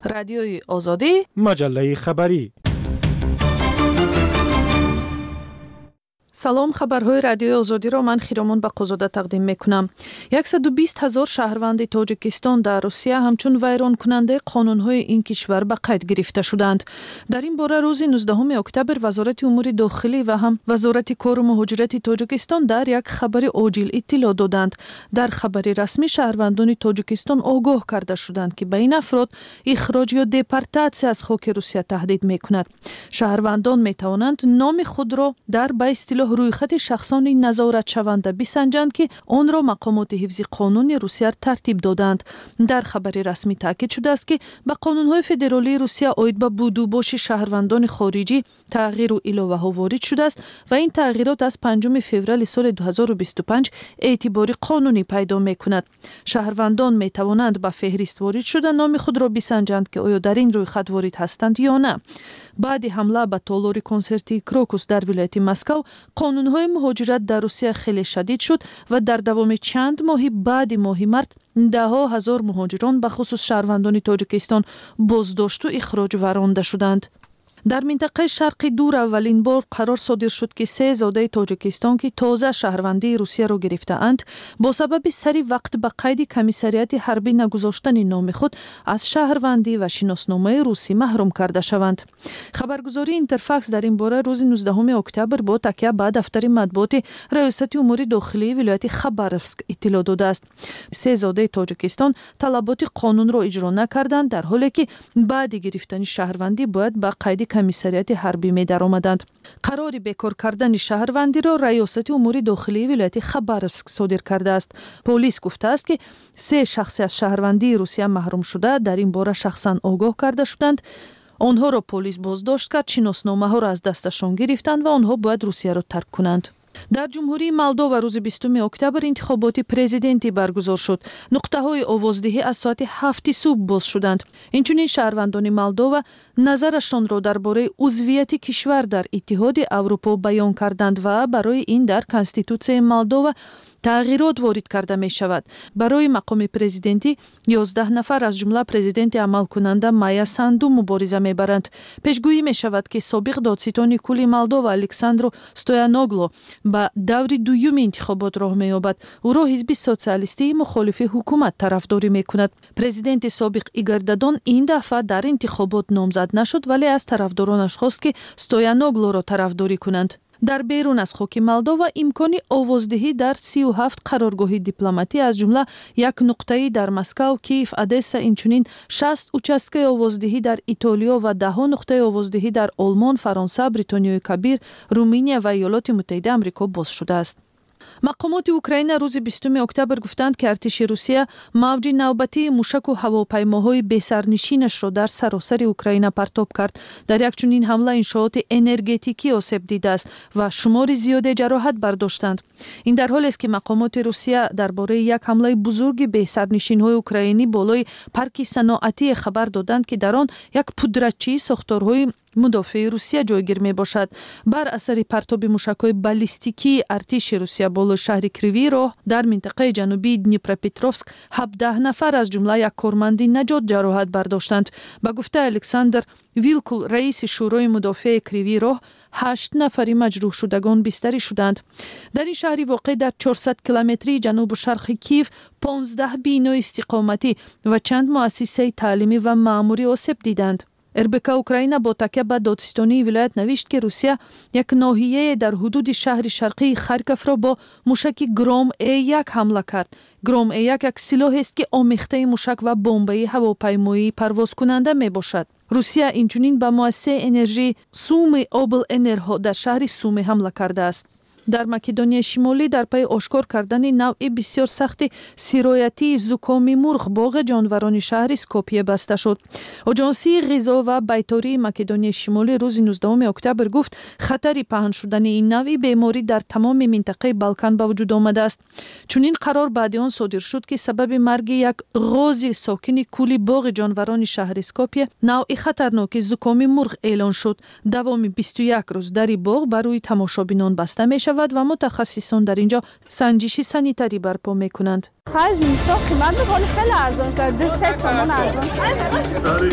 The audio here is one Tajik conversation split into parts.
رادیوی آزادی، مجله خبری. سلام، خبرهای رادیوی آزادی را من خیرامان بقازاده تقدیم میکنم. 120,000 شهروند تاجیکستان در روسیه همچون ویران کننده قانونهای این کشور به قید گرفته شدند. در این باره روز 19 اکتبر وزارت امور داخلی و هم وزارت کار و مهاجرت تاجیکستان در یک خبر عاجل اطلاع دادند. در خبر رسمی شهروندان تاجیکستان آگاه کرده شدند که به این افراد اخراج یا دپورتاسیون از خاک روسیه تهدید میکند. شهروندان میتوانند نام خود را در به اصطلاح رویخط شخصان نظارت شونده بسنجند که آن را مقامات حفظ قانون روسیه ترتیب دادند. در خبر رسمی تاکید شده است که به قانون‌های فدرالی روسیه آید به بودوباش شهروندان خارجی تغییر و علاوه‌ها وارد شده است و این تغییرات از 5 فوریه سال 2025 اعتبار قانونی پیدا می‌کند. شهروندان می‌توانند به فهرست وارد شده نام خود را بسنجند که آیا در این رویخط وارد هستند یا نه. بعد حمله به تالار کنسرتی کروکوس در ولایت مسکو قانون‌های مهاجرت در روسیه خیلی شدید شد و در دوام چند ماه بعد ماه مارس ده‌ها هزار مهاجران به خصوص شهروندان تاجیکستان بازداشت و اخراج و رانده شدند. در منطقه شرق دور اولین بار قرار صادر شد که 3 زاده تاجیکستان که تازه شهروندی روسیه را گرفته‌اند با سبب سری وقت به قید کمیسریات حربی نگذاشتن نام خود از شهروندی و شناسنامه روسی محروم کرده شوند. خبرگزاری اینترفاکس در این باره روز 19 اکتبر با تکیه به دفتر مطبوعات ریاست امور داخلی ولایت خباروسک اطلاع داده است. 3 زاده تاجیکستان طلبات قانون را اجرا نکردند در حالی که بعد گرفتن شهروندی باید به قید کمیسریات حربی می درآمدند. قرار بیکار کردن شهروندی را ریاست امور داخلی ولایت خباروسک صادر کرده است. پلیس گفته است که 3 شخص از شهروندی روسیه محروم شده در این باره شخصا آگاه کرده شدند. آنها را پلیس بازداشت کرد، شناسنامه ها را از دستشان گرفتند و آنها باید روسیه را ترک کنند. در جمهوری مولدووا روز 20 اکتبر انتخابات پرزیدنتی برگزار شد. نقطه‌های آوازدهی از ساعت 7 صبح باز شدند. اینچنین شهروندان مولدووا نظرشان را درباره عضویت کشور در اتحاد اروپا بیان کردند و برای این در کنستیتوسیون مولدووا تغییرات وارد کرده می شود. برای مقام پرزیدنتی 11 نفر از جمله پرزیدنت عمل کننده مایا ساندو مبارزه می برند. پیشگویی می شود که سابق دادستان کل مولدووا الکساندرو ستویانوگلو به دور دوم انتخابات راه می یابد. او را حزب سوسیالیستی مخالف حکومت طرفداری می کند. پرزیدنت سابق ایگور دادون این دفعه در انتخابات نامزد نشد ولی از طرفدارانش خواست که ستویانوگلو را طرفداری کنند. در بیرون از خاک مولدووا امکان آوازدهی در 37 قرارگاه دیپلماتی از جمله یک نقطه‌ای در مسکو، کیف، ادسا، اینچنین 60 اوچستگاه آوازدهی در ایتالیا و 10 نقطه آوازدهی در آلمان، فرانسه، بریتانیای کبیر، رومانیا و ایالات متحده آمریکا باز شده است. مقامات اوکراین روز 20 اکتبر گفتند که ارتش روسیه موج نوبتی موشک و هواپیماهای بی‌سرنشینش را در سراسر اوکراین پرتاب کرد. در یک چنین حمله انشاءات انرژتیکی آسیب دیده است و شمار زیاد جراحت برداشتند. این در حالی است که مقامات روسیه درباره یک حمله بزرگ بی‌سرنشین‌های اوکراینی بالای پارک صنعتی خبر دادند که در آن یک پودرچی ساختارهای مدافع روسیه جایگیر می باشد. بر اثر پرتاب موشک‌های بالیستیکی ارتش روسیه بالای شهر کریوی راه در منطقه جنوبی دنیپروپتروفسک 17 نفر از جمله یک کارمند نجات جراحت برداشتند. به گفته الکساندر ویلکول رئیس شورای مدافع کریوی راه 8 نفری مجروح شدگان بستری شدند. در این شهری واقع در 400 کیلومتری جنوب و شرق کیف 15 بنا استقامتی و چند مؤسسه تعلیمی و معماری آسیب دیدند. اربک اوکراین با تکیه به دادستانی ولایت نوشت که روسیه یک ناحیه در حدود شهر شرقی خارکوف را با موشک گرام A1 حمله کرد. گرام A1 یک سلاح است که آمیخته موشک و بمب‌های هواپیمایی پرواز کننده می باشد. روسیه اینچنین به مؤسسه انرژی سوم اوبل انرها در شهر سوم حمله کرده است. در مکدونیای شمالی در پی آشکار کردن نوع بسیار سخت سرایتی زکام مرغ باغ جانوران شهر سکوپیه بسته شد. آژانسی غذا و بیطاری مکدونیای شمالی روز 19 اکتبر گفت خطر پهن شدن این نوع بیماری در تمام منطقه بالکان به وجود آمده است. چنین قرار بعد آن صادر شد که سبب مرگ یک غاز ساکن کل باغ جانوران شهر سکوپیه نوع خطرناک زکام مرغ اعلان شد. دوام 21 روز در باغ برای تماشابینان بسته می شود و متخصصان در اینجا سنجش سانیتاری برپا میکنند. خرج اینستا قیمت میکنه خیلی ارزان شده 3 تومن ارزان شده.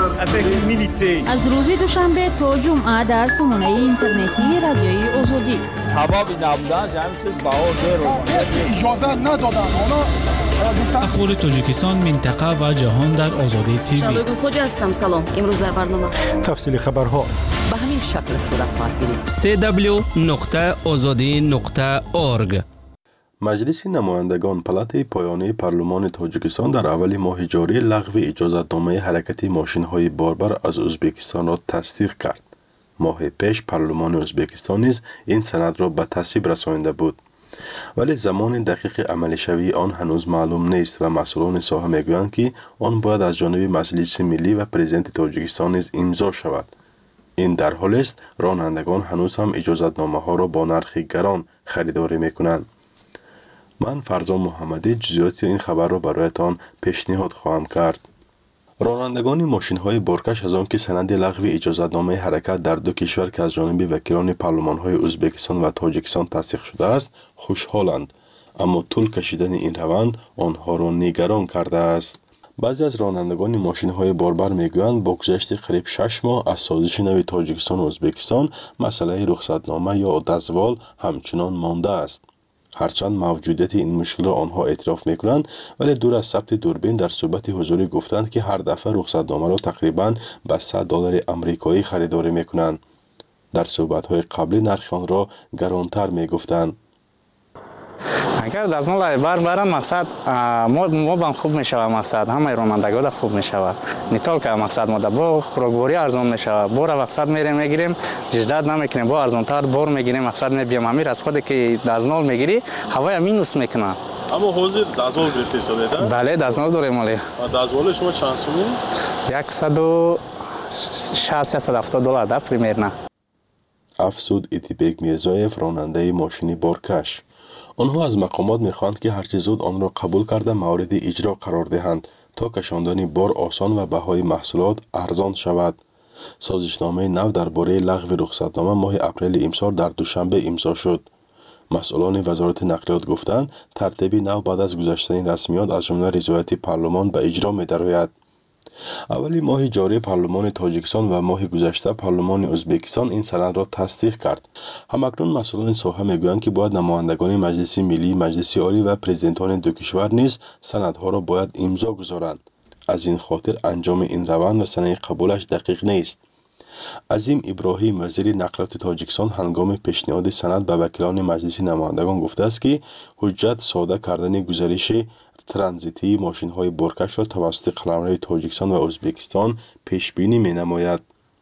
از روز دوشنبه تا جمعه در سامانه اینترنتی رادیوی آزادی. حبابی نبودن همین چیز باور اجازه ندادن. اخبار تاجیکستان، منطقه و جهان در آزادی تیوی. شالوی خوج هستم. سلام. امروز در برنامه تفصیل خبرها به همین شکل صورت خواهد گرفت. www.azadi.org. مجلس نمایندگان پلات پایانی پارلمان تاجیکستان در اول ماه جاری لغو اجازتنامه حرکت ماشین‌های باربر از ازبکستان را تصدیق کرد. ماه پیش پارلمان ازبکستان نیز این سند را به تصویب رسانیده بود. ولی زمان دقیق عملی شوی آن هنوز معلوم نیست و مسئولان ساحه میگویند که آن باید از جانب مجلس ملی و پرزیدنت تاجیکستان نیز امضا شود. این در حالی است رانندگان هنوز هم اجازتنامه ها را با نرخ گران خریداری میکنند. من فرزان محمدی جزئیات این خبر را برایتان پیشنهاد خواهم کرد. رانندگان ماشین های بارکش از آن که سند لغو اجازتنامه حرکت در دو کشور که از جانب وکیلان پارلمان های ازبکستان و تاجیکستان تصدیق شده است خوشحالند، اما طول کشیدن این روند آنها را نگران کرده است. بعضی از رانندگان ماشین های باربر میگویند با گذشت قریب 6 ماه از سازش نو تاجیکستان و ازبکستان مسئله رخصتنامه یا دزوال همچنان مانده است. هرچند موجودیت این مشکل را آنها اعتراف میکنند، ولی دور از ثبت دوربین در صحبت حضوری گفتند که هر دفعه رخصتنامه را تقریباً به $100 آمریکایی خریداری میکنند. در صحبت‌های قبلی نرخ آن را گرانتر میگفتند. اگر دزنال برم مقصد ما بام خوب میشود، مقصد همه رانندگان خوب میشود. نیتال که مقصد ما با خوراکباری ارزان میشود. بار مقصد میگیریم جدید نمیکنیم، با ارزانتر بار میگیریم، مقصد میبیم امیر از خود که دزنال میگیری هوای مینوس میکنه. اما حاضر دزنال گرفته ساده ده؟ بله دزنال داریم ولی. دزنال شما چند سومی؟ $160-170 ده پریمیرنا. افسود ایتیبک میرزایف راننده ماشینی بارکش. آنها از مقامات میخواهند که هرچه زود آن را قبول کرده مورد اجرا قرار دهند تا کشاندن بار آسان و بهای محصولات ارزان شود. سازشنامه نو درباره لغو رخصتنامه ماه اپریل امسال در دوشنبه امضا شد. مسئولان وزارت نقلیات گفتند ترتیب نو بعد از گذشتن رسمیات از جمله رضایت پارلمان به اجرا می‌دراید. اولی ماه جاری پارلمان تاجیکستان و ماه گذشته پارلمان ازبکستان این سند را تصدیق کرد. همکنون مسئولان ساحه میگویند که باید نمایندگان مجلس ملی، مجلس عالی و پرزیدنتان دو کشور نیز سندها را باید امضا گذارند. از این خاطر انجام این روند و سند قبولش دقیق نیست. عظیم ابراهیم وزیر نقلیات تاجیکستان هنگام پیشنهاد سند به وکیلان مجلس نمایندگان گفته است که حجت ساده کردن گزارش ترانزیتی ماشین های بارکش را توسط قلمرو تاجیکستان و ازبکستان پیش بینی می نماید.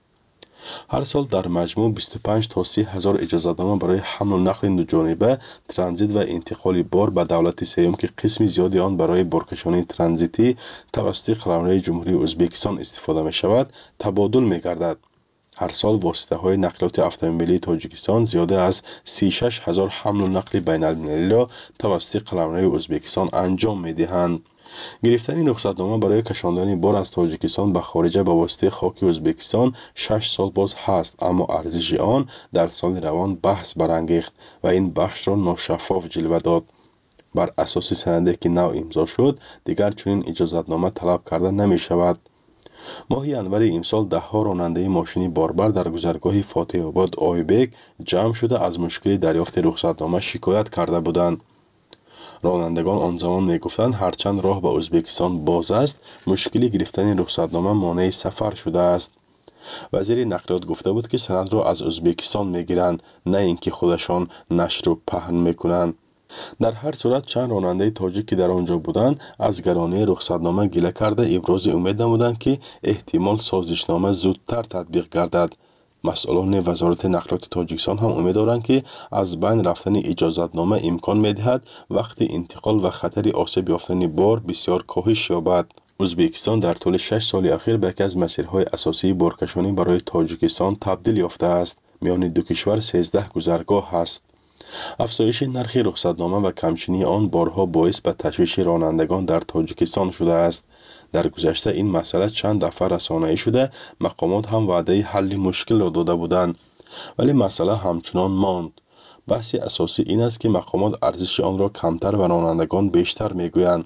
هر سال در مجموع 25 تا 30 هزار اجازتنامه برای حمل و نقل دوجانبه، ترانزیت و انتقال بار به دولت سوم که قسم زیادی آن برای بارکشانی ترانزیتی توسط قلمرو جمهوری ازبکستان استفاده می شود، تبادل می گردد. هر سال واسطه های نقلیات اتومبیلی تاجیکستان زیاده از 36 هزار حمل و نقل بین المللی را توسط قلمرو ازبکستان انجام می دهند. گرفتن رخصتنامه برای کشاندن بار از تاجیکستان به خارجه به واسطه خاک ازبکستان 6 سال باز هست، اما ارزش آن در سال روان بحث برانگیخت و این بخش را ناشفاف جلوه داد. بر اساس سندی که نو امضا شد دیگر چنین اجازتنامه طلب کرده نمی شود. ماه ینور امسال ده ها راننده ماشینی باربر در گذرگاه فاتح آباد آیبک جمع شده از مشکل دریافت رخصتنامه شکایت کرده بودند. رانندگان آن زمان میگفتند هرچند راه به ازبکستان باز است، مشکلی گرفتن رخصتنامه مانع سفر شده است. وزیر نقلیات گفته بود که سند را از ازبکستان میگیرند، نه اینکه خودشان نشر و پهن میکنند. در هر صورت چند راننده تاجیک که در آنجا بودند از گرانی رخصتنامه گله کرده ابراز امید نمودند که احتمال سازشنامه زودتر تطبیق گردد. مسئولان وزارت نقلیات تاجیکستان هم امید دارند که از بین رفتن اجازتنامه امکان می‌دهد وقتی انتقال و خطر آسیب یافتن بار بسیار کاهش یابد. ازبکستان در طول 6 سال اخیر به یکی از مسیرهای اساسی بارکشانی برای تاجیکستان تبدیل یافته است. میان دو کشور 13 گذرگاه است. افزایش نرخ رخصتنامه و کمچینی آن بارها باعث به تشویش رانندگان در تاجیکستان شده است. در گذشته این مسئله چند دفعه رسانه‌ای شده، مقامات هم وعده حل مشکل را داده بودند، ولی مسئله همچنان ماند. بحث اساسی این است که مقامات ارزش آن را کمتر و رانندگان بیشتر میگویند.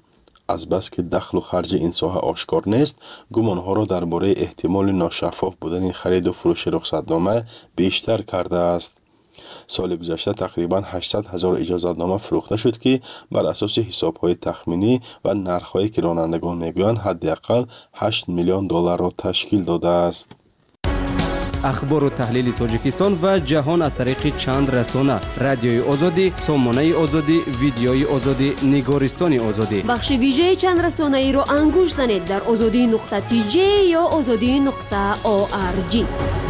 از بس که دخل و خرج این ساحه آشکار نیست، گمانها را درباره احتمال ناشفاف بودن خرید و فروش رخصتنامه بیشتر کرده است. سال گذشته تقریباً 800,000 اجازتنامه فروخته شد که بر اساس حساب‌های تخمینی و نرخ‌هایی که رانندگان میگویند حداقل 8 میلیون دلار را تشکیل داده است. اخبار و تحلیل تاجیکستان و جهان از طریق چند رسانه: رادیوی آزادی، سامانه آزادی، ویدیوی آزادی، نگارستان آزادی. بخش ویژه چند رسانه‌ای را انگوش زنید در azadi.tj یا azadi.org.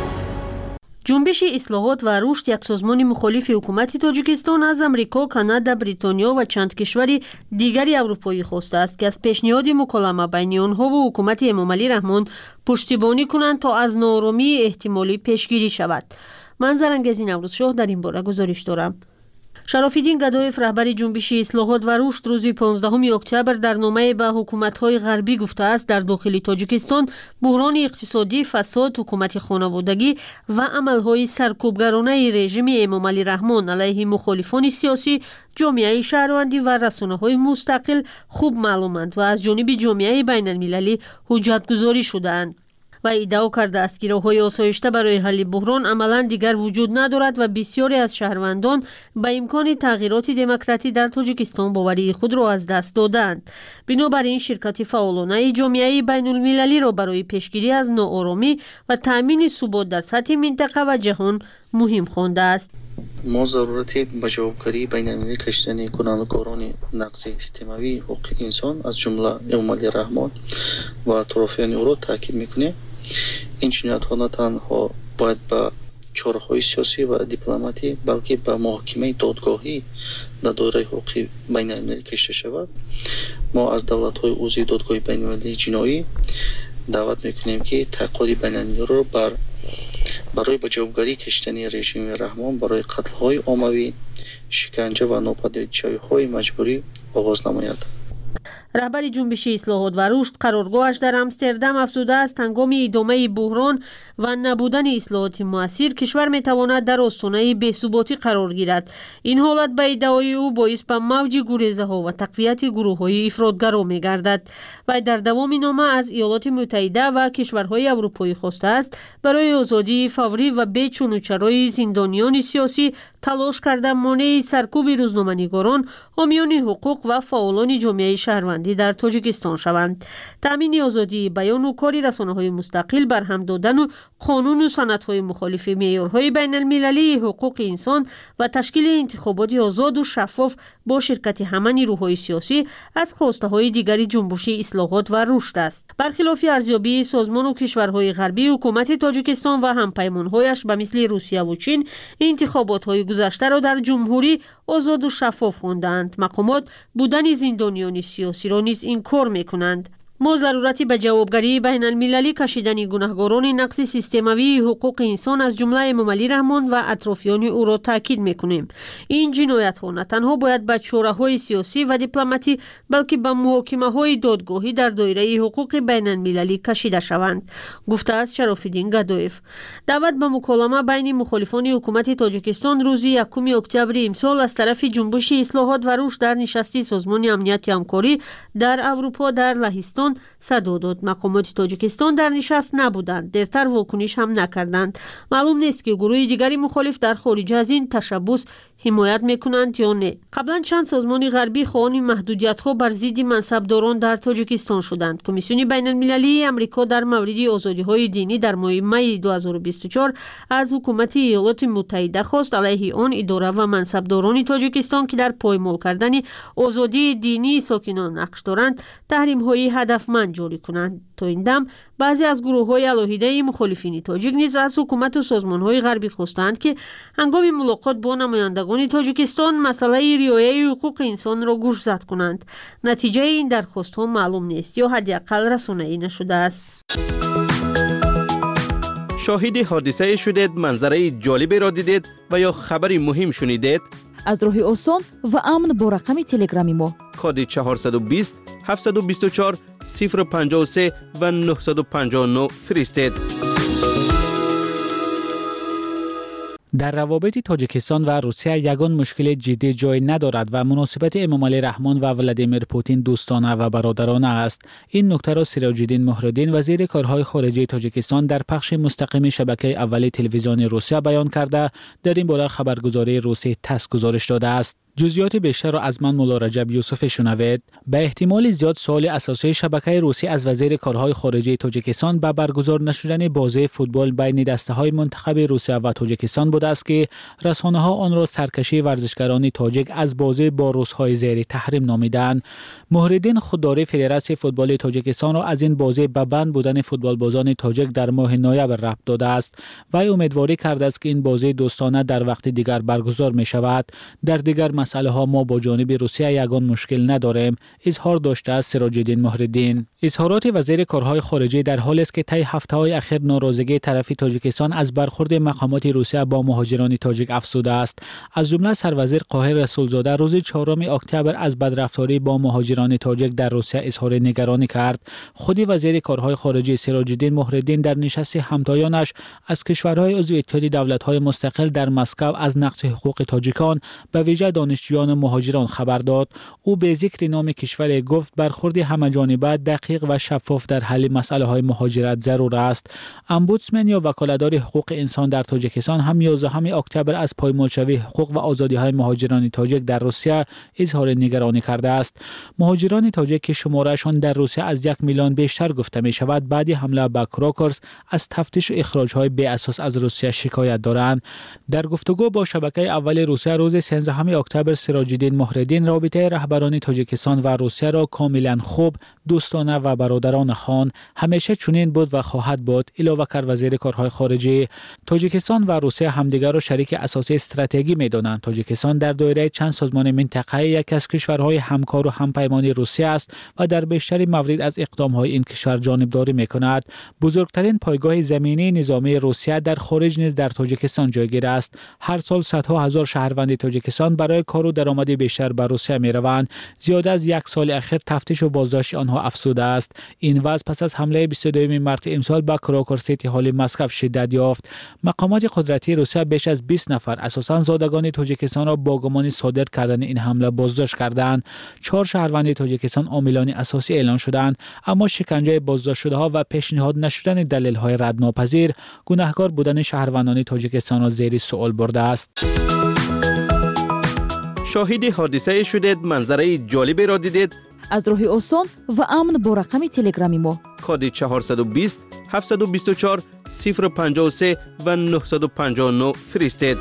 جنبش اصلاحات و رشد یک سازمان مخالف حکومت تاجیکستان از امریکا، کانادا، بریتانیا و چند کشور دیگری اروپایی خواسته است که از پیشنهاد مکالمه بین آنها و حکومت امامعلی رحمان پشتیبانی کنند تا از ناآرامی احتمالی پیشگیری شود. من زرنگزی نوروزشاه در این باره گزارش دارم. شراف‌الدین گدایف رهبر جنبش اصلاحات و رشد روز 15 اکتبر در نامه به حکومت‌های غربی گفته است در داخل تاجیکستان بحران اقتصادی، فساد، حکومت خانوادگی و عمل‌های سرکوبگرانه رژیم امامعلی رحمان علیه مخالفان سیاسی، جامعه شهروندی و رسانه‌های مستقل خوب معلومند و از جانب جامعه بین‌المللی حجت‌گذاری شده‌اند. و ادعا کرده است که راه‌های آسایشته برای حل بحران عملاً دیگر وجود ندارد و بسیاری از شهروندان به امکان تغییرات دموکراتی در تاجیکستان باوری خود را از دست دادند. بنابراین شرکت فعالانه جامعه بین‌المللی را برای پیشگیری از ناآرامی و تأمین ثبات در سطح منطقه و جهان مهم خوانده است. ما ضرورت به جوابگیری بین‌المللی کشیدن کنندگان نقض سیستماوی حقوق انسان از جمله امامعلی رحمان و اطرافیان او را تاکید می‌کنیم. این جنایت‌ها نه تنها باید به چاره‌های سیاسی و دیپلماتی بلکه به محاکمه دادگاهی در دایره حقوقی بین‌المللی کشیده شود. ما از دولت‌های عضو دادگاه بین‌المللی جنایی دعوت می‌کنیم که تحقیقات بین‌المللی را برای به جوابگیری کشیدن رژیم رحمان برای قتل‌های عمومی، شکنجه و ناپدیدشوی‌های مجبوری آغاز نماید. رهبر جنبش اصلاحات و رشد قرارگاهش در آمستردام افزوده است هنگام ادامه بحران و نبودن اصلاحات مؤثر کشور میتواند در آستانه بی‌ثباتی قرار گیرد. این حالت به ادعای او باعث به موج گریزه‌ها و تقویت گروه‌های افراطگرا می‌گردد و در دوام نامه از ایالات متحده و کشورهای اروپایی خواسته است برای آزادی فوری و بی چون زندانیان سیاسی تلاش کرده مانع سرکوب روزنامه‌نگاران، حامیان حقوق و فعالان جامعه شهروندی در تاجیکستان شوند. تامین آزادی بیان و کار رسانه‌های مستقل، برهم دادن و قانون و سندهای مخالف معیارهای بین‌المللی حقوق انسان و تشکیل انتخابات آزاد و شفاف با شرکت همه نیروهای سیاسی از خواسته‌های دیگری جنبش اصلاحات و رشد است. برخلاف ارزیابی سازمان و کشورهای غربی، حکومت تاجیکستان و همپیمان‌هایش به مثل روسیه و چین انتخابات‌های گذشته را در جمهوری آزاد و شفاف خواندند. مقامات بودن زندانیان سیاسی را نیز انکار می‌کنند. ما ضرورتی به جوابگیری بین‌المللی کشیدن گناهکاران نقض سیستماوی حقوق انسان از جمله امامعلی رحمان و اطرافیان او را تاکید می‌کنیم. این جنایت‌ها نه تنها باید به چاره‌های سیاسی و دیپلماتی بلکه به محاکمه‌های دادگاهی در دایره حقوق بین‌المللی کشیده شوند، گفته است شراف‌الدین گدایف. دعوت به مکالمه بین مخالفان حکومت تاجیکستان روز 1 اکتبر امسال از طرف جنبش اصلاحات و رشد در نشست سازمان امنیت همکاری در اروپا در لهستان صدا داد. مقامات تاجیکستان در نشست نبودند، دیرتر واکنش هم نکردند. معلوم نیست که گروه دیگری مخالف در خارج از این تشبث حمایت میکنند یا نه. قبلا چند سازمان غربی خواهان محدودیت‌ها بر ضد منصبداران در تاجیکستان شدند. کمیسیون بین‌المللی آمریکا در مورد آزادی‌های دینی در ماه می 2024 از حکومت ایالات متحده خواست علیه آن اداره و منصبداران تاجیکستان که در پایمال کردن آزادی دینی ساکنان نقش دارند تحریم‌های هدفمند جاری کنند. تا این دم بعضی از گروه‌های علاهیده مخالفین تاجیک نیز از حکومت و سازمان‌های غربی خواستند که هنگام ملاقات با نمایندگان تاجیکستان مسئله رعایت حقوق انسان را گوشزد کنند. نتیجه این درخواست‌ها معلوم نیست یا حداقل رسانه‌ای نشده است. شاهد حادثه شدید، منظره جالبی را دیدید و یا خبری مهم شنیدید؟ از راه آسان و امن با رقم تلگرامی ما کد 420 724 053 و 959 فرستید. در روابط تاجیکستان و روسیه یگان مشکل جدی جای ندارد و مناسبت امام علی رحمان و ولادیمیر پوتین دوستانه و برادرانه است. این نکته را سراج الدین مهرالدین وزیر کارهای خارجه تاجیکستان در پخش مستقیم شبکه اولی تلویزیون روسیه بیان کرده در این باره خبرگزاری روسی تاس گزارش داده است. جزئیات بیشتر را از من مولا رجب یوسف شنوید. به احتمال زیاد سوال اساسی شبکه روسی از وزیر کارهای خارجه تاجیکستان به برگزار نشدن بازی فوتبال بین دسته‌های منتخب روسیه و تاجیکستان بوده است که رسانه‌ها آن را سرکشی ورزشکاران تاجیک از بازی با روس‌های زیر تحریم نامیدند. مهرالدین خودداری فدراسیون فوتبال تاجیکستان را از این بازی به بند بودن فوتبالبازان تاجیک در ماه نوامبر ربط داده است و امیدواری کرده است که این بازی دوستانه در وقت دیگر برگزار می شود. در دیگر مسئله ها ما با جانب روسیه یگان مشکل نداریم، اظهار داشته است سراج الدین مهرالدین. اظهارات وزیر کارهای خارجه در حالی است که طی هفته‌های اخیر ناراضگی طرفی تاجیکستان از برخورد مقامات روسیه با مهاجران تاجیک افزوده است. از جمله سروزیر قاهر رسولزاده روز 4 اکتبر از بدرفتاری با مهاجران تاجیک در روسیه اظهار نگرانی کرد. خودی وزیر کارهای خارجه سراج الدین مهرالدین در نشست همتایانش از کشورهای عضو اتحاد دولت‌های مستقل در مسکو از نقض حقوق تاجیکان به ویژه دانشجویان مهاجران خبر داد. او به ذکر نام کشور گفت برخورد همه‌جانبه دقیق و شفاف در حل مسائل مهاجرت ضرور است. امبودسمن یا وکالتدار حقوق انسان در تاجیکستان هم 11 اکتبر از پایمالشوی حقوق و آزادی‌های مهاجران تاجیک در روسیه اظهار نگرانی کرده است. مهاجران تاجیک که شمارهشان در روسیه از 1 میلیون بیشتر گفته می شود بعد حمله به کراکرز از تفتیش و اخراج‌های بی اساس از روسیه شکایت دارند. در گفتگو با شبکه اول روسیه روز 13 اکتبر سراج الدین مهرالدین رابطه رهبران تاجیکستان و روسیه را کاملا خوب، دوستانه و برادرانه خواند. همیشه چنین بود و خواهد بود. علاوه کرد وزیر کارهای خارجه. تاجیکستان و روسیه همدیگر را شریک اساسی استراتژی می‌دانند. تاجیکستان در دایره چند سازمان منطقه‌ای یک از کشورهای همکار و همپیمان روسیه است و در بیشتر موارد از اقدام‌های این کشور جانبداری می‌کند. بزرگترین پایگاه زمینی نظامی روسیه در خارج نیز در تاجیکستان جایگیر است. هر سال صدها هزار شهروند تاجیکستان برای کار و درآمد بیشتر به روسیه می‌روند. زیاد از یک سال اخیر تفتیش و بازداشت آنها افزوده است. این وضع پس از حمله 22 مارس امسال به کراکر سیتی هال مسکو شدت یافت. مقامات قدرتی روسیه بیش از 20 نفر اساساً زادگان تاجیکستان را با گمان صادر کردن این حمله بازداشت کردند. 4 شهروند تاجیکستان عاملان اساسی اعلام شدند، اما شکنجه بازداشت شده‌ها و پیشنهاد نشدن دلایل‌های ردناپذیر گناهکار بودن شهروندان تاجیکستان را زیر سوال برده است. شاهد حادثه شدید، منظره جالبی را دیدید؟ از راه آسان و امن با رقم تلگرامی ما کد 420 724 053 و 959 فرستید.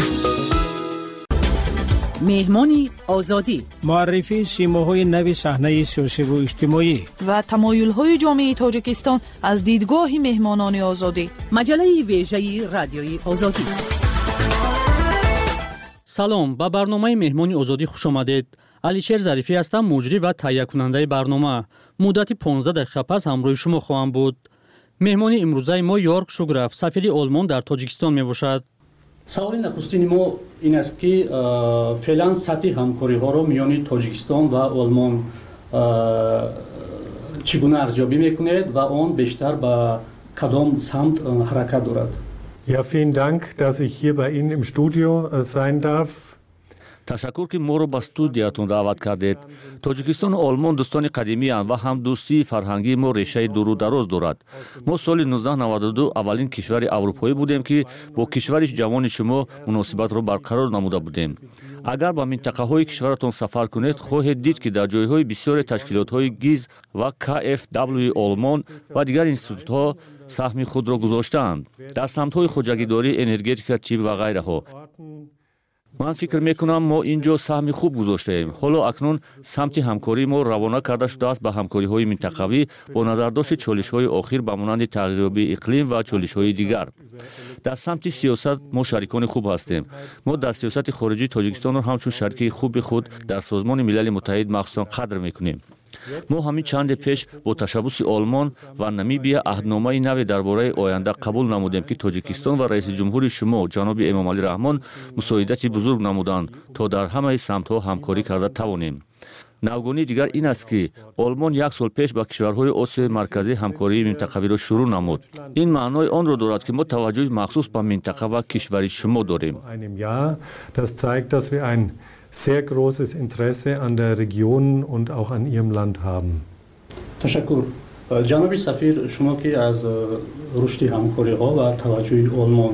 مهمانی آزادی، معرفی سیماهای نو صحنه سیاسی و اجتماعی و تمایل‌های جامعه تاجیکستان از دیدگاه مهمانان آزادی. مجله ویژه رادیوی آزادی. سلام، با برنامه مهمانی آزادی خوش آمدید. علیشیر ظریفی هستم، مجری و تهیه کننده برنامه. مدت 15 دقیقه پس همراه شما خواهم بود. مهمانی امروزه ما یورک شوگرف، سفیر آلمان در تاجیکستان می باشد. سوال نخستین ما این است که فعلا سطح همکاری ها را میان تاجیکستان و آلمان چگونه ارزیابی میکنید و آن بیشتر به کدام سمت حرکت دارد؟ Ja, vielen Dank, dass ich hier bei Ihnen im Studio sein darf. تشکر که ما رو به استودیاتون دعوت کردید. تاجیکستان و آلمان دوستان قدیمی اند و هم دوستی فرهنگی ما ریشه دور و دراز دارد. ما سال 1992 اولین کشور اروپایی بودیم که با کشور جوان شما مناسبت رو برقرار نموده بودیم. اگر به منطقه های کشورتون سفر کنید خواهید دید که در جایهای بسیار تشکیلات های گیز و KfW آلمان و دیگر انستیتوت ها سهم خود را گذاشتند در سمت های خودجگیداری، انرژتیک، چیپ و غیره ها. من فکر میکنم ما اینجا سهم خوب گذاشته ایم. حالا اکنون سمت همکاری ما روانه کرده شده است به همکاری های منطقوی با نظرداشت چالش های اخیر به مانند تغییریابی اقلیم و چالش های دیگر. در سمت سیاست ما شریکان خوب هستیم. ما در سیاست خارجی تاجیکستان را همچون شریک خوب خود در سازمان ملل متحد مخصوصا قدر میکنیم. ما همین چند پیش با تشبث آلمان و نمیبیا عهدنامه نوی درباره آینده قبول نمودیم که تاجیکستان و رئیس جمهور شما جناب امام علی رحمان مساعدت بزرگ نمودند تا در همه سمت‌ها همکاری کرده توانیم. навгони дигар ин аст ки олмон 1 сол пеш ба кишварҳои осиёи марказӣ ҳамкории минтақавиро шурӯъ намуд. ин маънои онро дорад ки мо таваҷҷӯҳи махсус ба минтақа ва кишвари шумо дорем. Das zeigt, dass wir ein sehr großes Interesse an der Region und auch an Ihrem Land haben. Ташаккур. ҷаноби сафир, шумо ки аз рушди ҳамкориҳо ва таваҷҷӯҳи олмон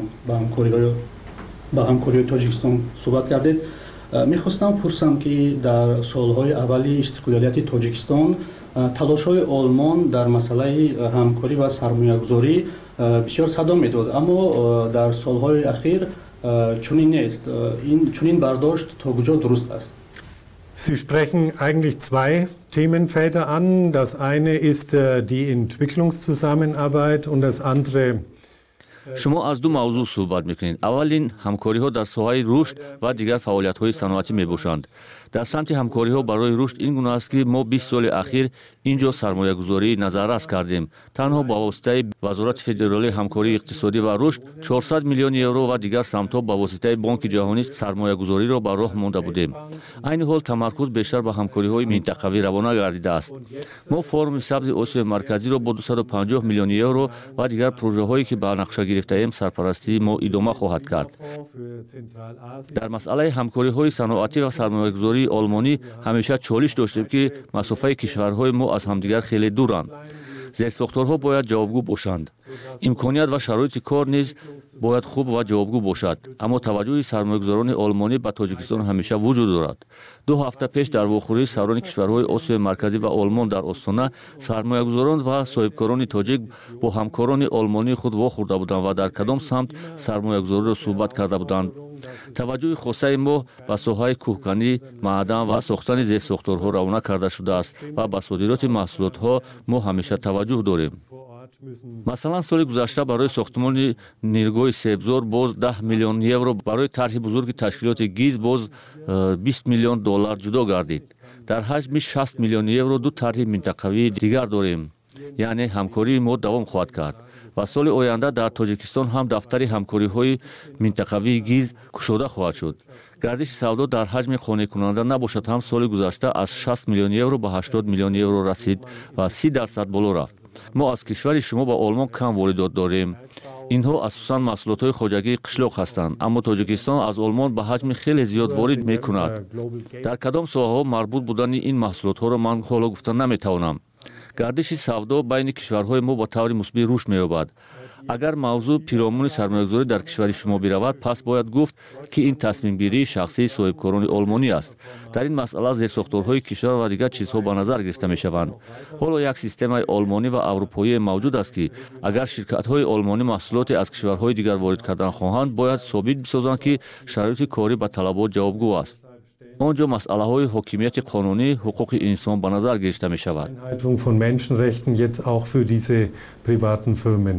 ба ҳамкории Тоҷикистон суҳбат кардед, мехостам пурсам ки дар солҳои аввали истиқлолияти Тоҷикистон талошҳои олмон дар масъалаи ҳамкорӣ ва сармоягузорӣ бисёр садо медод, аммо дар солҳои ахир чунин нест. Чунин бардошт то куҷо дуруст аст? Sie sprechen eigentlich zwei Themenfelder an. Das eine ist die Entwicklungszusammenarbeit und das andere шумо аз ду мавзӯъ суҳбат мекунед. Аввалин ҳамкориҳо дар соҳаи рушд ва дигар фаъолиятҳои саноатӣ мебошанд. дар самти ҳамкориҳо барои рушд ин гуна аст ки мо 20 соли ахир ин ҷо сармоягузории назаррас кардем. Танҳо ба воситаи Вазорати федералии ҳамкории иқтисодӣ ва рушд 400 миллион евро ва дигар самтҳо ба воситаи Бонки ҷаҳонӣ сармоягузориро ба роҳ монда будем. Айни ҳол тамаркуз бештар ба ҳамкориҳои минтақавӣ равона гардидааст. Мо форуми сабзи Осиёи марказиро бо 250 миллион евро ва дигар проҷаҳое ки ба нақша гирифтаем сарпарастии мо идома хоҳад кард. дар масъалаи ҳамкориҳои саноатӣ ва сармоягузории олмонӣ ҳамеша чолиш доштем ки масофаи кишварҳои мо аз ҳамдигар хеле дуранд. зерсохторҳо бояд ҷавобгӯ бошанд. имконият ва шароити кор низ бояд хуб ва ҷавобгӯ бошад. аммо таваҷҷӯҳи сармоягузорони олмонӣ ба Тоҷикистон ҳамеша вуҷуд дорад. 2 ҳафта пеш дар вохӯрии сарони кишварҳои Осиёи марказӣ ва олмон дар Остона сармоягузорон ва соҳибкорони тоҷик бо ҳамкорони олмонии худ вохӯрда буданд ва дар кадом самт сармоягузориро суҳбат карда буданд. таваҷҷӯҳи хосаи мо ба соҳаи кӯҳканӣ, маъдан ва сохтани зерсохторҳо равона карда шудааст ва ба содироти маҳсулотҳо мо ҳамеша таваҷҷӯҳ дорем. масалан соли гузашта барои сохтмони ниргоҳи себзор боз 10 миллион евро, барои тарҳи бузурги ташкилоти ГИЗ боз 20 миллион доллар ҷудо гардид. дар ҳаҷми 60 миллион евро ду тарҳи минтақавии дигар дорем, яъне ҳамкории мо давом хоҳад кард. ва соли оянда дар Тоҷикистон ҳам дафтари ҳамкориҳои минтақавии ГИЗ кушода хоҳад шуд. гардиши савдо дар ҳаҷми қонеъкунанда набошад ҳам соли гузашта аз 60 миллион евро ба 80 миллион евро расид ва 30% боло рафт. мо аз кишвари шумо ба олмон кам воридот дорем. инҳо асосан маҳсулотҳои хоҷагии қишлоқ ҳастанд, аммо Тоҷикистон аз олмон ба ҳаҷми хеле зиёд ворид мекунад. дар кадом соҳаҳо марбут будани ин маҳсулотҳоро ман ҳоло гуфта наметавонам. гардиши савдо байни кишварҳои мо ба таври мусбӣ рушд меёбад. агар мавзӯъ пиромони сармоягузорӣ дар кишвари шумо биравад, пас бояд гуфт ки ин тасмимгирии шахсии соҳибкорони олмонӣ аст. дар ин масъала зерсохторҳои кишвар ва дигар чизҳо ба назар гирифта мешаванд. ҳоло як системаи олмонӣ ва аврупоие мавҷуд аст ки агар ширкатҳои олмонӣ маҳсулоте аз кишварҳои дигар ворид кардан хоҳанд, бояд собит бисозанд ки шароити корӣ ба талабот ҷавобгӯ аст. онҷо масъалаҳои ҳокимияти қонунӣ, ҳуқуқи инсон ба назар гирифта мешавад. Von Menschenrechten jetzt auch für diese privaten Firmen.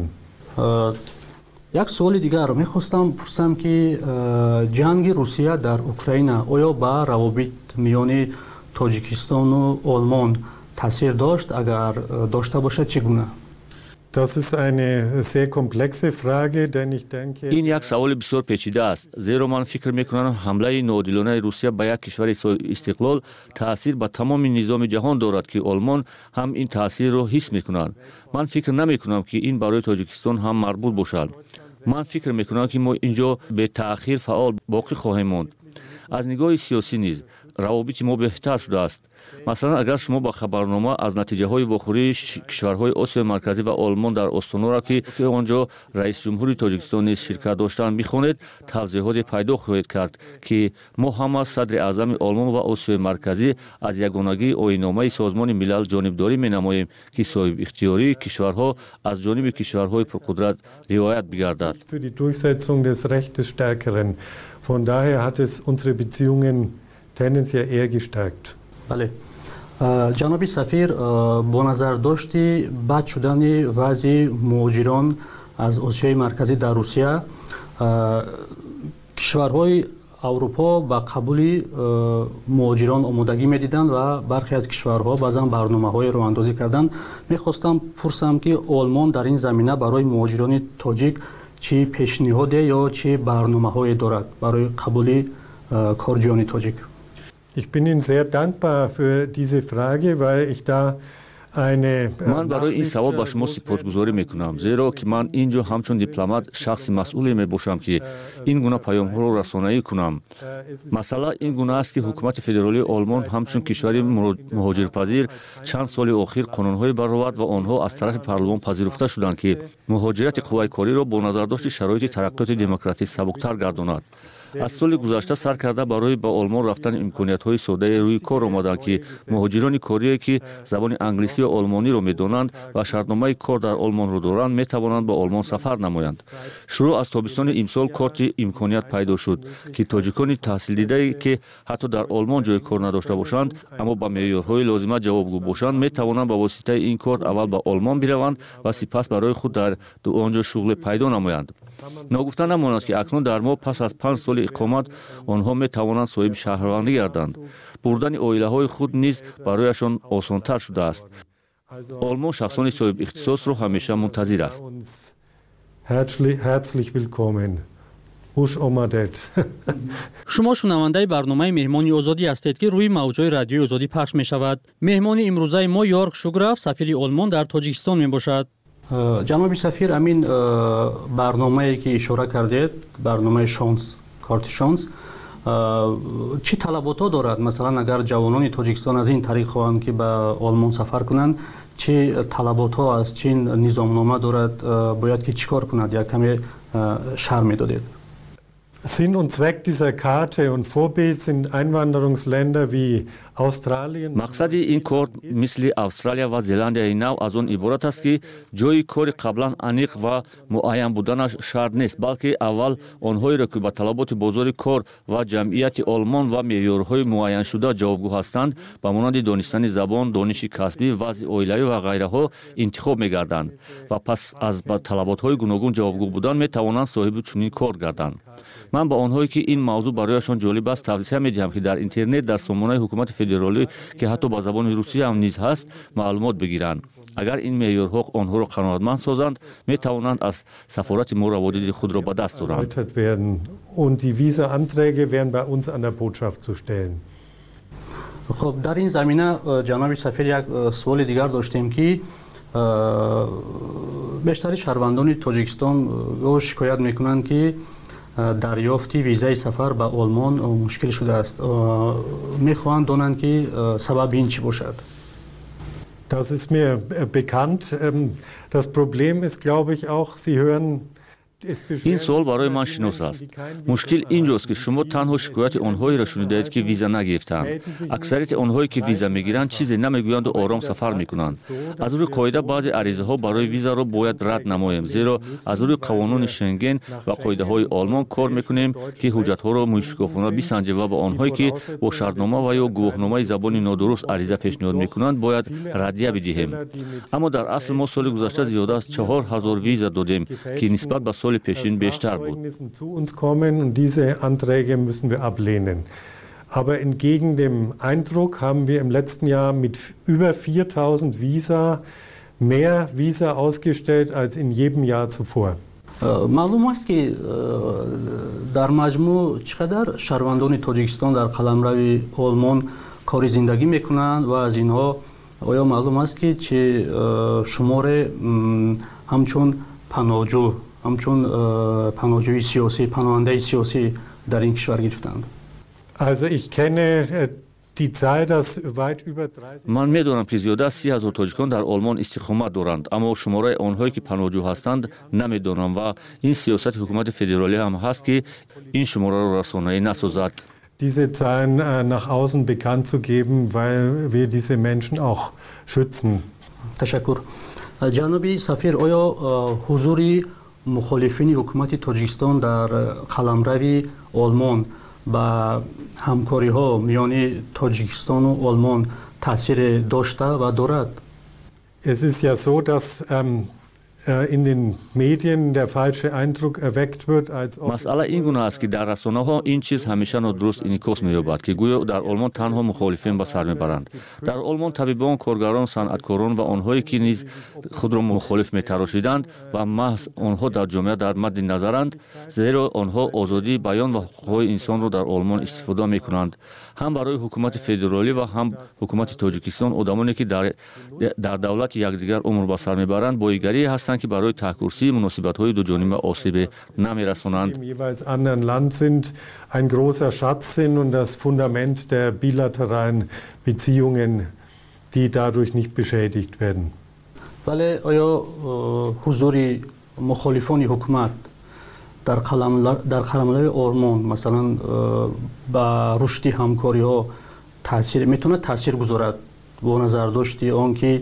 як суоли дигар мехостам пурсам ки ҷанги Русия дар Украина оё ба равобит миёни Тоҷикистону Олмон таъсир дошт? агар дошта бошад чӣ гуна? Das ist eine sehr komplexe Frage, denn ich denke... ин як саволи бисёр печида аст, зеро ман фикр мекунам ҳамлаи ноодилонаи Русия ба як кишвари истиқлол таъсир ба тамоми низоми ҷаҳон дорад ки олмон ҳам ин таъсирро ҳис мекунад. ман фикр намекунам ки ин барои Тоҷикистон ҳам марбут бошад. ман фикр мекунам ки мо ин ҷо бетаъхир фаъол боқӣ хоҳем монд. аз нигоҳи сиёсӣ низ равобити мо беҳтар шудааст. масалан агар шумо ба хабарнома аз натиҷаҳои вохӯрии кишварҳои Осиёи марказӣ ва олмон дар Остоноро ки он ҷо раисҷумҳури Тоҷикистон низ ширкат доштанд бихонед, тавзеҳоте пайдо хоҳед кард ки мо ҳам аз садри аъзами олмон ва Осиёи марказӣ аз ягонагии оинномаи Созмони милал ҷонибдорӣ менамоем ки соҳибихтиёрии кишварҳо аз ҷониби кишварҳои пурқудрат риоят бигардад. Für die Durchsetzung des Rechts des Stärkeren. Von daher hat es unsere Beziehungen tendenziell eher gestärkt. бале. ҷаноби сафир, бо назардошти бад шудани вазъи муҳоҷирон аз Осиёи марказӣ дар Русия, кишварҳои аврупо ба қабули муҳоҷирон омодагӣ медиданд ва бархе аз кишварҳо баъзан барномаҳои роҳандозӣ карданд. мехостам пурсам ки олмон дар ин замина барои муҳоҷирони тоҷик чӣ пешниҳоде ё чӣ барномаҳое дорад барои қабули корҷиёни тоҷик? Ich bin Ihnen sehr dankbar für diese Frage, weil ich da ман барои ин савол ба шумо сипосгузорӣ мекунам, зеро ки ман ин ҷо ҳамчун дипломат шахси масъуле мебошам ки ин гуна паёмҳоро расонӣ кунам. Масъала ин гуна аст ки ҳукумати федералии Олмон ҳамчун кишвари муҳоҷирпазир чанд соли охир қонунҳое баровард ва онҳо аз тарафи парлумон пазируфта шуданд ки муҳоҷирати қувваи кориро бо назардошти шароити тараққиёти демократӣ сабуктар гардонад. аз соли гузашта сар карда барои ба Олмон рафтани имкониятҳои соддаи рӯи кор омаданд ки муҳоҷирони корие ки забони англисӣ ё олмониро медонанд ва шартномаи кор дар Олмонро доранд метавонанд ба Олмон сафар намоянд. Шурӯъ аз тобистони имсол корти имконият пайдо шуд ки тоҷикони таҳсилдидае ки ҳатто дар Олмон ҷои кор надошта бошанд, аммо ба меъёрҳои лозима ҷавобгӯ бошанд, метавонанд ба воситаи ин корт аввал ба Олмон бираванд ва сипас барои худ дар он ҷо шуғле пайдо намоянд. Ногуфта намонад ки акнун дар моҳ пас аз 5 соли иқомат онҳо метавонанд соҳиби шаҳрвандӣ гарданд. Бурдани оилаҳои худ низ барояшон осонтар шудааст. Олмон шахсони соҳиби ихтисосро ҳамеша мунтазир аст. Herzlich willkommen. Хуш омадед. шумо шунавандаи барномаи меҳмони озодӣ ҳастед ки рӯи мавҷҳои радиои озодӣ пахш мешавад. меҳмони имрӯзаи мо Йорк Шуграф, сафири Олмон дар Тоҷикистон мебошад. ҷаноби сафир, амин барномае ки ишора кардед, барномаи шонс, корти шонс, чӣ талаботҳо дорад? Масалан, агар ҷавонони Тоҷикистон аз ин тариқ хоҳанд ки ба Олмон сафар кунанд, чӣ талаботҳо аст, чӣ низомнома дорад, бояд ки чӣ кор кунад? Як каме шарҳ медодед. Sinn und Zweck dieser Karte und Vorbild sind Einwanderungsländer wie Australien. Мақсади ин корт мисли Австралия ва Зеландияи нав аз он иборат аст ки ҷои кори қаблан аниқ ва муайян буданаш шарт нест, балки аввал онҳоеро ки ба талаботи бозори кор ва ҷамъияти Олмон ва меъёрҳои муайяншуда ҷавобгӯ ҳастанд, ба монанди донистани забон, дониши касбӣ, вазъи оилавӣ ва ғайраҳо интихоб мегарданд ва пас аз ба талаботҳои гуногун ҷавобгӯ будан метавонанд соҳиби чунин кор гарданд. ман ба онҳое ки ин мавзӯъ барояшон ҷолиб аст тавсия медиҳам ки дар интернет дар сомонаи ҳукумати федералӣ ки ҳатто ба забони русия ҳам низ ҳаст маълумот бигиранд. агар ин меъёрҳо онҳоро қаноатманд созанд, метавонанд аз сафорати мо раводиди худро ба даст оранд. Und die Visa-Anträge wären bei uns an der Botschaft zu stellen. خب در این زمینه جناب سفیر یک سوال دیگر داشتیم که بیشتر شهروندان تاجیکستان شکایت میکنند که دریافت ویزای سفر به آلمان مشکل شده است. میخواهند دانند که سبب این چی باشد. Das ist mir bekannt. Das Problem ist, glaube ich, auch, Sie hören ин суол барои ман шинос аст. мушкил ин ҷост ки шумо танҳо шикояти онҳоеро шунидаед ки виза нагирифтанд. аксарияти онҳое ки виза мегиранд чизе намегӯянду ором сафар мекунанд. аз рӯи қоида баъзе аризаҳо барои визаро бояд рад намоем, зеро аз рӯи қонуни Шенген ва қоидаҳои Олмон кор мекунем ки ҳуҷҷатҳоро мушкофона бисанҷем ва ба онҳое ки бо шартнома ва ё гувоҳномаи забони нодуруст ариза пешниҳод мекунанд бояд раддия бидиҳем. аммо дар асл мо соли гузашта зиёда аз 4000 виза додем ки нисбат ба zu uns kommen und diese Anträge müssen wir ablehnen. Aber entgegen dem Eindruck haben wir im letzten Jahr mit über 4000 Visa mehr Visa ausgestellt als in jedem Jahr zuvor. معلوم است که در مجموع چقدر شهروندان تاجیکستان در قلمرو آلمان کار زندگی میکنند و از اینها آیا معلوم است که چه شمار همچون پناهجو همچون پناهجوی سیاسی، پناهنده سیاسی در این کشور گرفتند. Also ich kenne die Zahl, dass weit über 30 من میدونم که زیاده از 30,000 تاجیکان در آلمان استقامت دارند، اما شماره آنهایی که پناهجو هستند نمیدونم و این سیاست حکومت فدرالی هم هست که این شماره را رسانه‌ای نسازد. Diese Zahlen nach außen bekannt zu geben, weil wir diese Menschen auch schützen. تشکر. جناب سفیر، آیا حضوری مخالفین حکومت تاجیکستان در قلمرو آلمان با همکاری ها میان تاجیکستان و آلمان تاثیر داشته و دارد؟ Es ist ja so, dass in den Medien der falsche Eindruck erweckt wird, als ob масъала ин гуна аст ки дар расонаҳо ин чиз ҳамеша нодуруст инъикос меёбад ки гӯё дар олмон танҳо мухолифин ба сар мебаранд. дар олмон табибон, коргарон, санъаткорон ва онҳое ки низ худро мухолиф метарошиданд ва маҳз онҳо дар ҷомеа дар мадди назаранд, зеро онҳо озодии баён ва ҳуқуқҳои инсонро дар олмон истифода мекунанд. ҳам барои ҳукумати федералӣ ва ҳам ҳукумати Тоҷикистон одамоне ки дар давлати якдигар умр ба сар мебаранд боигарие ҳастанд ки барои таҳкурсии муносибатҳои дуҷониба осибе намерасонанд. Im jeweils anderen Land sind, ein großer Schatz sind und das Fundament der bilateralen Beziehungen, die dadurch nicht beschädigt werden. ولی آیا حضور مخالفان حکومت در قلمرو آلمان مثلا با رشد همکاری ها میتونه تاثیر گذارد؟ با نظر داشتی آن که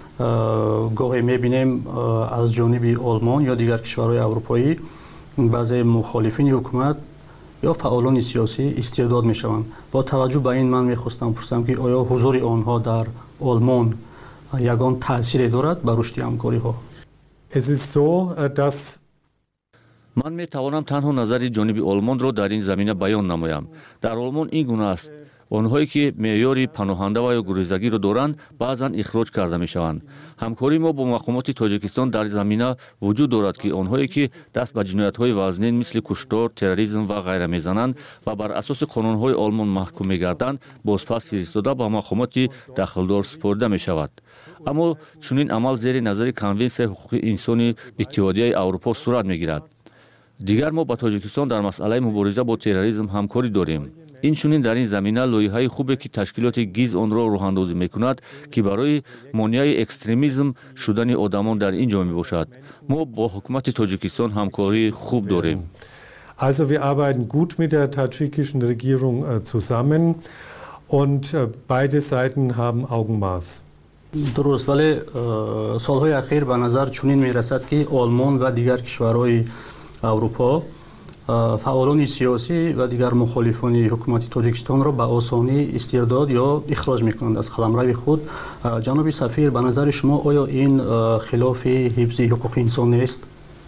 گاهی میبینیم از جانب آلمان یا دیگر کشورهای اروپایی بعضی مخالفین حکومت یا فعالان سیاسی استرداد میشوند. با توجه به این من میخواستم پرسم که آیا حضور آنها در آلمان یگان تاثیر دارد بر رشد همکاری ها؟ Es ist so, dass ман метавонам танҳо назари ҷониби олмонро дар ин замина баён намоям. дар олмон ин гуна аст: онҳое ки меъёри паноҳанда ва ё гурезагиро доранд баъзан ихроҷ карда мешаванд. ҳамкории мо бо мақомоти Тоҷикистон дар замина вуҷуд дорад ки онҳое ки даст ба ҷиноятҳои вазнин мисли куштор, терроризм ва ғайра мезананд ва бар асоси қонунҳои олмон маҳкум мегарданд, бозпас фиристода ба мақомоти дахлдор супорида мешавад. аммо чунин амал зери назари Конвенсияи ҳуқуқи инсони Иттиҳодияи Аврупо сурат мегирад. дигар мо ба Тоҷикистон дар масъалаи мубориза бо терроризм ҳамкорӣ дорем. инчунин дар ин замина лоиҳаи хубе ки ташкилоти ГИЗ онро роҳандозӣ мекунад ки барои монеаи экстремизм шудани одамон дар ин ҷо мебошад. мо бо ҳукумати Тоҷикистон ҳамкории хуб дорем. Also wir arbeiten gut mit der tadschikischen Regierung zusammen und beide Seiten haben Augenmaß. درست ولی سالهای اخیر به نظر چنین میرسد که آلمان و دیگر کشورهای اروپا فعالان سیاسی و دیگر مخالفان حکومت تاجیکستان را به آسانی استرداد یا اخراج میکنند از قلمرو خود. جناب سفیر، به نظر شما آیا این خلاف حفظ حقوق انسان نیست؟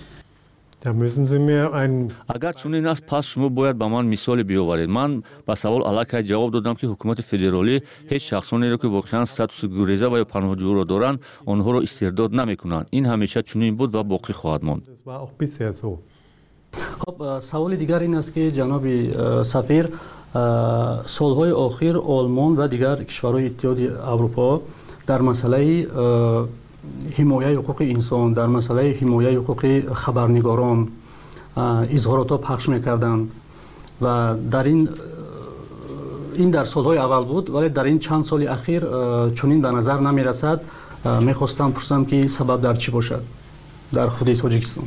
агар чунин аст, пас шумо бояд ба ман мисоле биоваред. ман ба савол аллакай ҷавоб додам ки ҳукумати федералӣ ҳеҷ шахсонеро ки воқеан статуси гуреза ва ё паноҳҷӯро доранд онҳоро истирдод намекунанд. ин ҳамеша чунин буд ва боқӣ хоҳад монд. خب سوال دیگر این است که جناب سفیر، سالهای آخر آلمان و دیگر کشورهای اتحادیه اروپا در مسئله حمایه حقوق انسان، در مسئله حمایه حقوق خبرنگاران اظهارات پخش میکردند و در این در سالهای اول بود، ولی در این چند سال اخیر چنین به نظر نمیرسد. میخواستم پرسم که سبب در چی باشد در خود تاجیکستان؟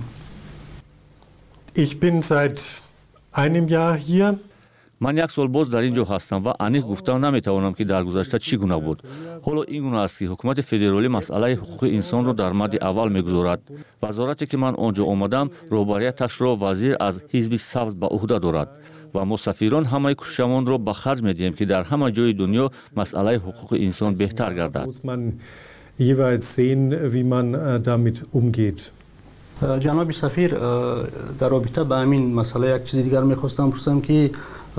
Ich bin seit einem Jahr hier. ман як сол боз дар ин ҷо ҳастам ва аниқ гуфта наметавонам ки дар гузашта чӣ гуна буд. ҳоло ин гуна аст ки ҳукумати федералӣ масъалаи ҳуқуқи инсонро дар мадди аввал мегузорад. вазорате ки ман он ҷо омадам роҳбарияташро вазир аз ҳизби сабз ба уҳда дорад ва мо сафирон ҳамаи кӯшишамонро ба харҷ медиҳем ки дар ҳама ҷои дунё масъалаи ҳуқуқи инсон беҳтар гардад. jeweils sehen, wie man damit umgeht. جناب سفیر، در رابطه با همین مسئله یک چیز دیگر میخواستم پرسم که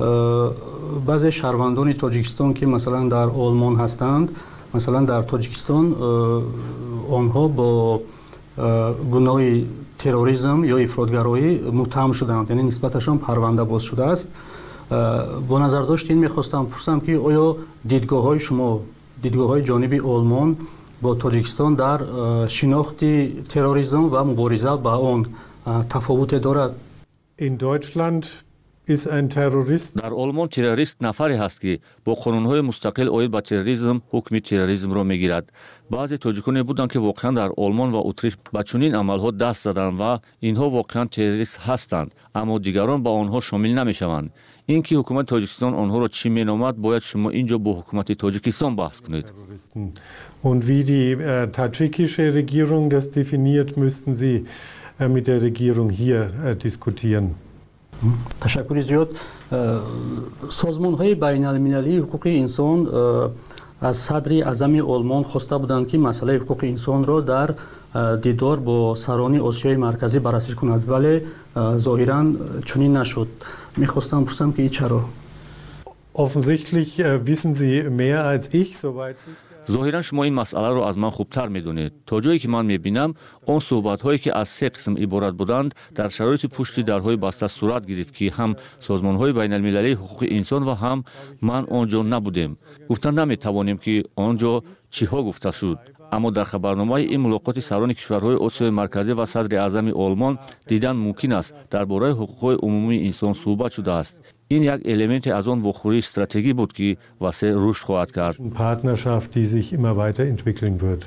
بعضی شهروندان تاجیکستان که مثلا در آلمان هستند، مثلا در تاجیکستان آنها با گناه تروریسم یا افراطگرایی متهم شدند، یعنی نسبتشان پرونده باز شده است. با نظر داشت این میخواستم پرسم که آیا دیدگاه های شما، دیدگاه های جانب آلمان با تاجیکستان در شناخت تروریسم و مبارزه با آن تفاوت دارد؟ In Deutschland ist ein Terrorist. дар олмон террорист нафаре ҳаст ки бо қонунҳои мустақил оид ба терроризм ҳукми терроризмро мегирад. баъзе тоҷиконе буданд ки воқеан дар олмон ва утриш ба чунин амалҳо даст заданд ва инҳо воқеан террорист ҳастанд, аммо дигарон ба онҳо шомил намешаванд. ин ки ҳукумати тоҷикистон онҳоро чӣ меномад, бояд шумо ин ҷо бо ҳукумати тоҷикистон баҳс кунед. Und wie die tadschikische Regierung das definiert, müssten Sie mit der Regierung hier diskutieren. تشکر زیاد. سازمان‌های بین‌المللی حقوق انسان از صدر اعظم آلمان خواسته بودند که مسئله حقوق انسان را در дидор бо сарони осиёи марказӣ баррасӣ кунад, вале зоҳиран чунин нашуд. Мехостам пурсам ки чаро? Offensichtlich wissen Sie mehr als ich, soweit ich зоҳиран шумо ин масъаларо аз ман хубтар медонед. То ҷое ки ман мебинам, он суҳбатҳое ки аз се қисм иборат буданд, дар шароити пушти дарҳои баста сурат гирифт, ки ҳам созмонҳои байналмилалии ҳуқуқи инсон ва ҳам ман он ҷо набудем. Гуфта наметавонем ки он ҷо чиҳо гуфта шуд. аммо дар хабарномаи ин мулоқоти сарони кишварҳои осиёи марказӣ ва садри аъзами олмон дидан мумкин аст дар бораи ҳуқуқҳои умумии инсон суҳбат шудааст. ин як элементе аз он вохӯрии стратегӣ буд ки васеъ рушд хоҳад кард. Partnerschaft, die sich immer weiterentwickeln wird.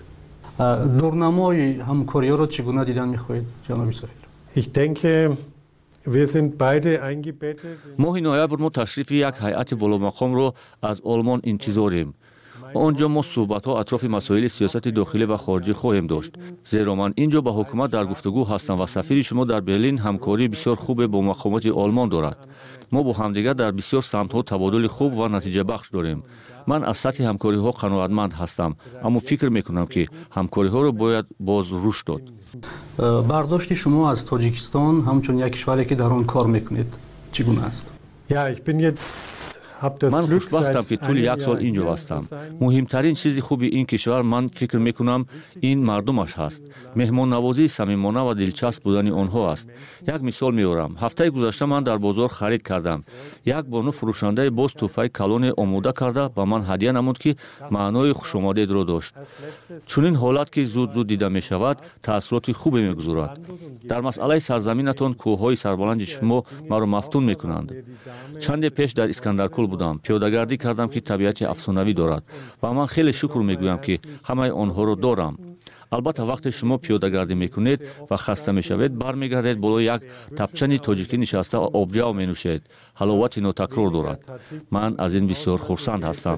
дурнамои ҳамкориҳоро чӣ гуна дидан мехоҳед, ҷаноби сафир? Ich denke, wir sind beide eingebettet. моҳи ноябр мо ташрифи як ҳайати воломақомро аз олмон интизорем. онҷо мо суҳбатҳо атрофи масоили сиёсати дохилӣ ва хориҷӣ хоҳем дошт. зеро ман ин ҷо ба ҳукумат дар гуфтугӯ ҳастам ва сафири шумо дар Берлин ҳамкории бисёр хубе бо мақомоти олмон дорад. мо бо ҳамдигар дар бисёр самтҳо табодули хуб ва натиҷабахш дорем. ман аз сатҳи ҳамкориҳо қаноатманд ҳастам, аммо фикр мекунам ки ҳамкориҳоро бояд боз рушд дод. бардошти шумо аз Тоҷикистон ҳамчун як кишваре ки дар он кор мекунед чӣ гуна аст? Ja, ich bin jetzt ман хушбахтам ки тӯли як сол ин ҷо ҳастам. муҳимтарин чизи хуби ин кишвар ман фикр мекунам ин мардумаш ҳаст. меҳмоннавозии самимона ва дилчасп будани онҳо аст. як мисол меорам. ҳафтаи гузашта ман дар бозор харид кардам. як бону фурӯшандаи боз тӯҳфаи калоне омода карда ба ман ҳадия намуд, ки маънои хушомадедро дошт. чунин ҳолат ки зуд дида мешавад, таъссуроти хубе мегузорад. дар масъалаи сарзаминатон кӯҳҳои сарбаланди шумо маро мафтун мекунанд. чанде пеш дар Искандаркул будам. пиёдагардӣ кардам, ки табиати афсонавӣ дорад ва ман хеле шукр мегӯям, ки ҳамаи онҳоро дорам. албатта вақте шумо пиёдагардӣ мекунед ва хаста мешавед, бармегардед болои як тапчани тоҷикӣ нишаста обҷав менӯшед. ҳаловати нотакрор дорад. ман аз ин бисёр хурсанд ҳастам.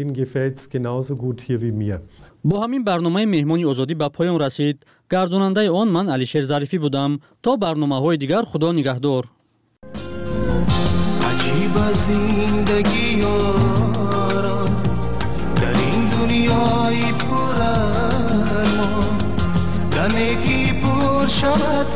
бо ҳамин барномаи меҳмони озодӣ ба поён расид. гардонандаи он ман Алишер Зарифӣ будам. то барномаҳои дигар худо нигаҳдор. زندگی یاران در این دنیای پر ارمان دمی کی پر شود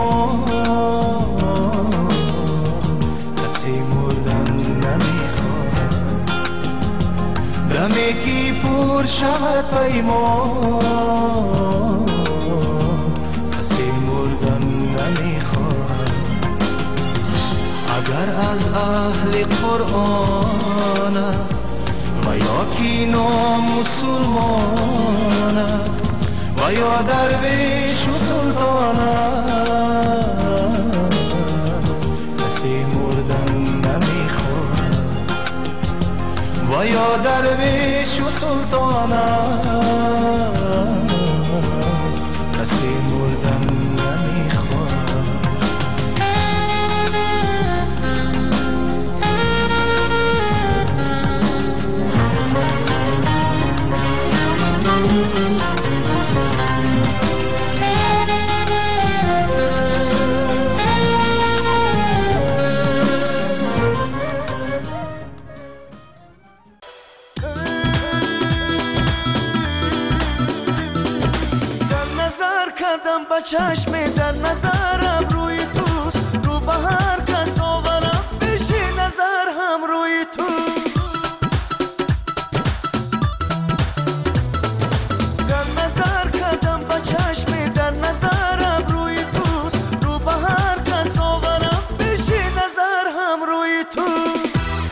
پیمان کسی مردن نمیخواهد دمی کی پر شود پیمان کسی مردن نمیخواهد اگر از اهل قرآن است و یا کی نامسلمان است و یا درویش و سلطان است کسی مردن نمیخواهد و یا درویش و سلطان است کسی مردن چشم در نظرم روی توست رو به هر کس آورم بشی نظر هم روی توست در نظر کردم با چشم در نظرم روی توست رو به هر کس آورم بشی نظر هم روی توست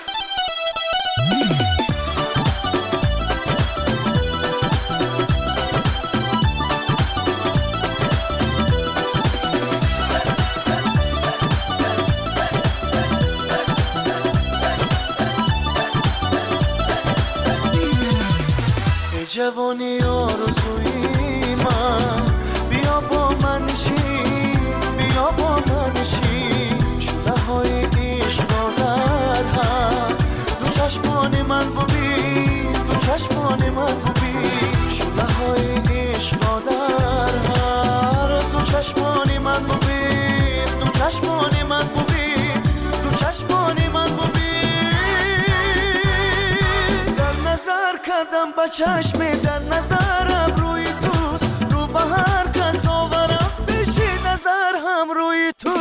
جوانی آرزوی من بیا با من نشین بیا با من نشین شعله های عشق را در هم دو چشمان من ببین دو چشمان من ببین شعله های عشق را در هم دو چشمان من ببین دو چشمان من ببین دو چشمان من ببین نظر کردم با چشم در نظرم روی توست رو به هر کس ببینم روی تو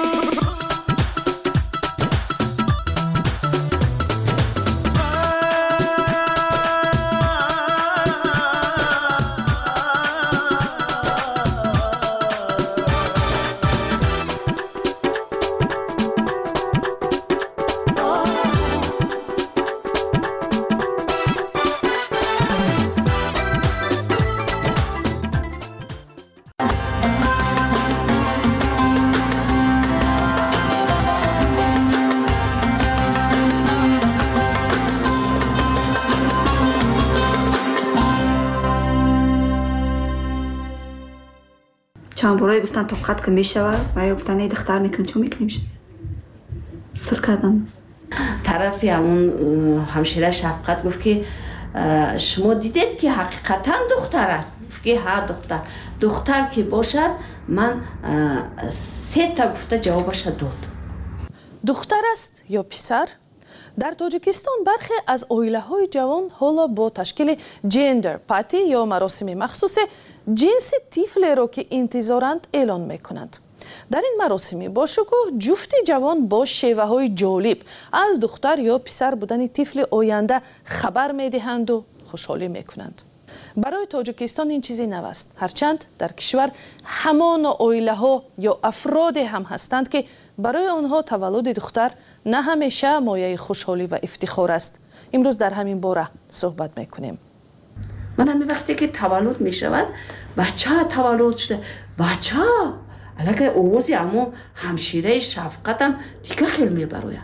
چند بارایی گفتن تا قد که میشود و یا گفتن ای دختر میکنیم چون میکنیم سر کردن طرفی همون همشیره شفقت گفت که شما دیدید که حقیقتا دختر است؟ گفت که ها دختر که باشد من 3 تا گفته جوابش داد. دختر است یا پسر؟ در تاجیکستان برخی از اویله‌های جوان حالا با تشکیل جندر پاتی یا مراسم مخصوص جنس طفلی را که انتظارند اعلان میکنند. در این مراسم با شکوه جفت جوان با شیوه‌های جالب از دختر یا پسر بودن طفل آینده خبر میدهند و خوشحالی میکنند. برای تاجیکستان این چیزی نو است، هرچند در کشور همان اویله‌ها یا افراد هم هستند که برای آنها تولد دختر نه همیشه مایه خوشحالی و افتخار است. امروز در همین باره صحبت میکنیم. من همین وقتی که تولد می شود بچه تولد شده بچه علاقه اوزی همون همشیره شفقتم دیگه خیلی می بروید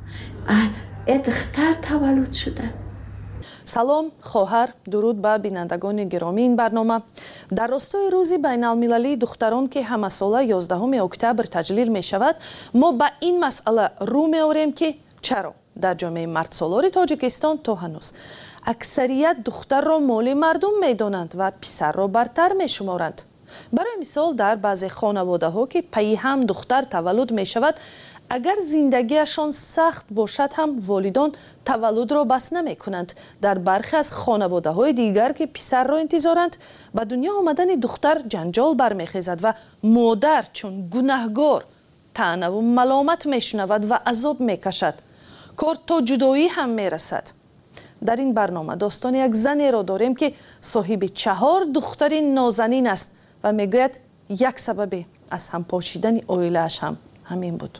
دختر تولد شده. سلام خواهر، درود به بینندگان گرامی این برنامه. در راستای روز بین المللی دختران که همه ساله 11 اکتبر تجلیل می شود ما به این مسئله رو می آوریم که چرا در جامعه مرد سالار تاجیکستان تا هنوز اکثریت دختر را مال مردم می دانند و پسر را برتر می شمارند. برای مثال در بعضی خانواده ها که پی هم دختر تولد می شود اگر زندگیشان سخت باشد هم والدان تولد را بس نمی کنند. در برخی از خانواده های دیگر که پسر را انتظارند به دنیا آمدن دختر جنجال برمیخیزد و مادر چون گناهگار طعنه و ملامت می شنود و عذاب می کشد. کار تا جدایی هم می رسد. در این برنامه داستان یک زنی را داریم که صاحب 4 دختر نازنین است و میگوید یک سبب از هم پاشیدن اویله‌اش هم همین بود.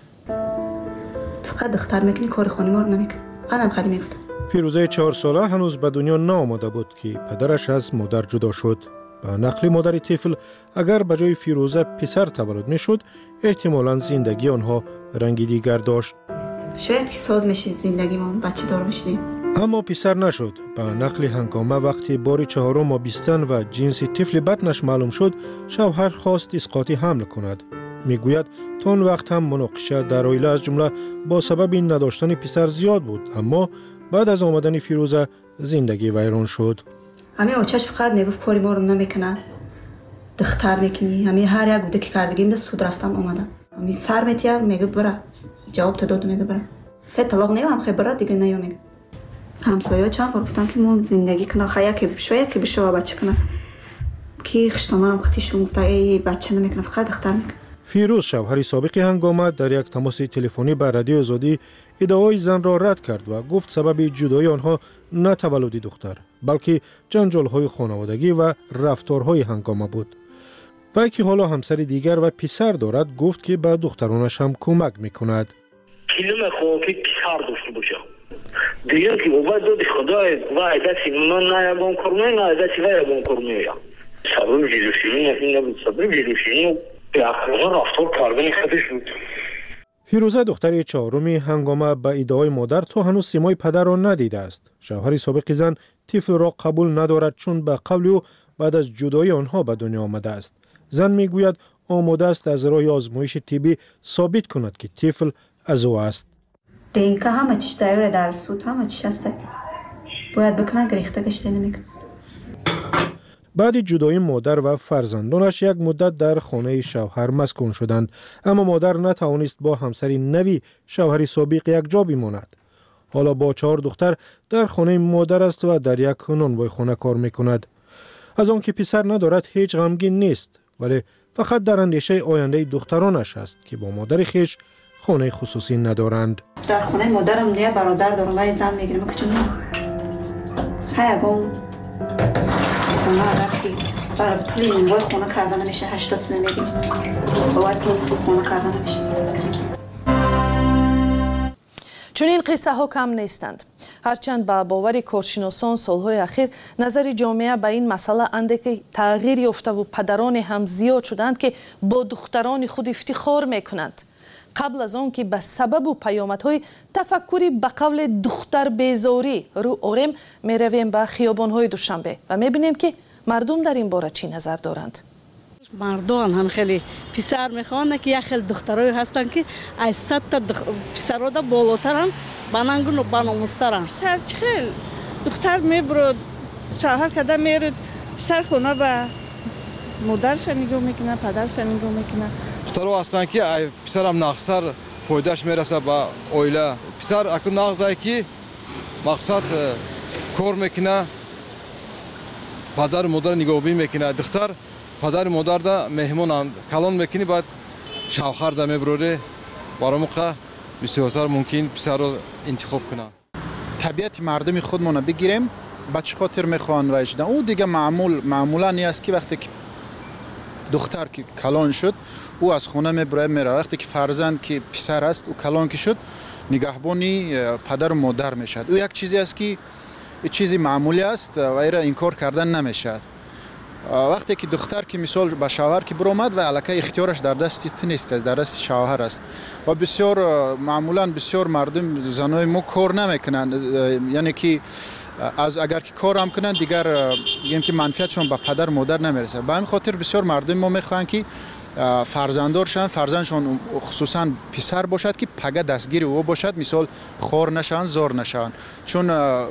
فقط دختر میکنی کار خانوار نمیکنی. قدم خیلی میگفت. فیروزه 4 ساله هنوز به دنیا نآمده بود که پدرش از مادر جدا شد. به نقل مادر طفل اگر به جای فیروزه پسر تولد میشد احتمالاً زندگی آنها رنگی دیگر داشت. شاید که ساز میشه زندگی ما بچه دار میشدیم. اما پسر نشد. به نقل هنگامه وقتی بار 4 آبستن و جنس طفل بطنش معلوم شد شوهر خواست اسقاط حمل کند. میگوید تا اون وقت هم مناقشه در عائله از جمله با سبب این نداشتن پسر زیاد بود، اما بعد از آمدن فیروزه زندگی ویران شد. همه آچش فقط میگفت کاری ما رو نمیکنه، دختر میکنی، همه هر یک بوده که کردگیم ده سود رفتم آمدم. همه سر میتیم میگه برا جواب تا داد میگه برا 3 طلاق نیم هم خیلی برا دیگه نیم میگه. همسایه چند بار گفتم که ما زندگی کنه خیلی که شاید که بشه بچه کنه که خشتمانم خطیشون گفته ای بچه نمیکنه فقط دختر میکنه. فیروز شوهر سابق هنگامه در یک تماس تلفنی به رادیو آزادی ادعای زن را رد کرد و گفت سبب جدایی آنها نه تولد دختر بلکه جنجال‌های خانوادگی و رفتارهای هنگامه بود. و که حالا همسر دیگر و پسر دارد گفت که به دخترانش هم کمک میکند. کلمه خواه که پسر داشته باشه دیگر که اوبا دادی خدای و عدسی من نه یکم کرمه نه عدسی و یکم کرمه صبر جلوشینی نفین نبود صبر جلوشینی به اخلاق رفتار کردن خودش بود. فیروزه دختر 4 هنگامه به ادعای مادر تا هنوز سیمای پدر را ندیده است. شوهر سابق زن طفل را قبول ندارد چون به قبل او بعد از جدایی آنها به دنیا آمده است. زن میگوید آماده است از راه آزمایش طبی ثابت کند که طفل از او است. اینکه همه چیز تیاره در سود همه چیز است باید بکنه گریخته گشته نمیکنه. بعد جدایی مادر و فرزندانش یک مدت در خانه شوهر مسکون شدند، اما مادر نتوانست با همسر نوی شوهر سابق یک جا بماند. حالا با 4 دختر در خانه مادر است و در یک نانوای خانه کار میکند. از آنکه پسر ندارد هیچ غمگین نیست، ولی فقط در اندیشه آینده دخترانش است که با مادر خیش خانه خصوصی ندارند. در خانه مادرم یه برادر دارم و زن میگیرم که چون خیابون خونه رفتی برای پلی نموی خونه کردن نمیشه 80 سنه میگیم باید پلی خونه کردن نمیشه. چون این قصه ها کم نیستند. هرچند با باور کارشناسان سالهای اخیر نظر جامعه به این مسئله اندکی تغییر یافته و پدران هم زیاد شدند که با دختران خود افتخار میکنند. قبل از آن که به سبب و پیامدهای تفکری به قول دختر بیزاری رو آرم می رویم به خیابانهای دوشنبه و می بینیم که مردم در این باره چی نظر دارند. مردان هم خیلی پسر میخوان که یک خیلی دخترای هستن که از 100 تا پسرها دا بالاترن بنانگون و بناموسترن. پسر خیلی دختر میبرد شوهر کده میرد پسر خونه به مادرش نگاه میکنه پدرش نگاه میکنه. دخترها هستن که پسر هم نقصر فایدهش میرسه به اویله. پسر اکو نقصه که مقصد کار میکنه پدر مادر نگاه میکنه. دختر پدر مادر دا مهمونند کلان میکنی باید شوهر دا میبروره برای موقع بسیارتر ممکن پسر رو انتخاب کنه. طبیعت مردم خودمون بگیریم بچه خاطر میخوان و اجدن او دیگه معمولا نیست که وقتی که دختر که کلان شد او از خونه میبره میره. وقتی که فرزند که پسر است او کلان که شد نگهبانی پدر و مادر میشد. او یک چیزی است که چیزی معمولی است و ایره انکار کردن نمیشد. وقتی که دختر که مثال به شوهر که برآمد و الکی اختیارش در دست نیست در دست شوهر است و بسیار معمولا بسیار مردم زنای ما کار نمیکنند یعنی که از اگر که کار هم کنند دیگر میگیم که منفعتشون به پدر مادر نمیرسه. به همین خاطر بسیار مردم ما میخوان که فرزندانشان فرزندشون خصوصا پسر باشد که پگه دستگیر او باشد مثال خور نشن زار نشن چون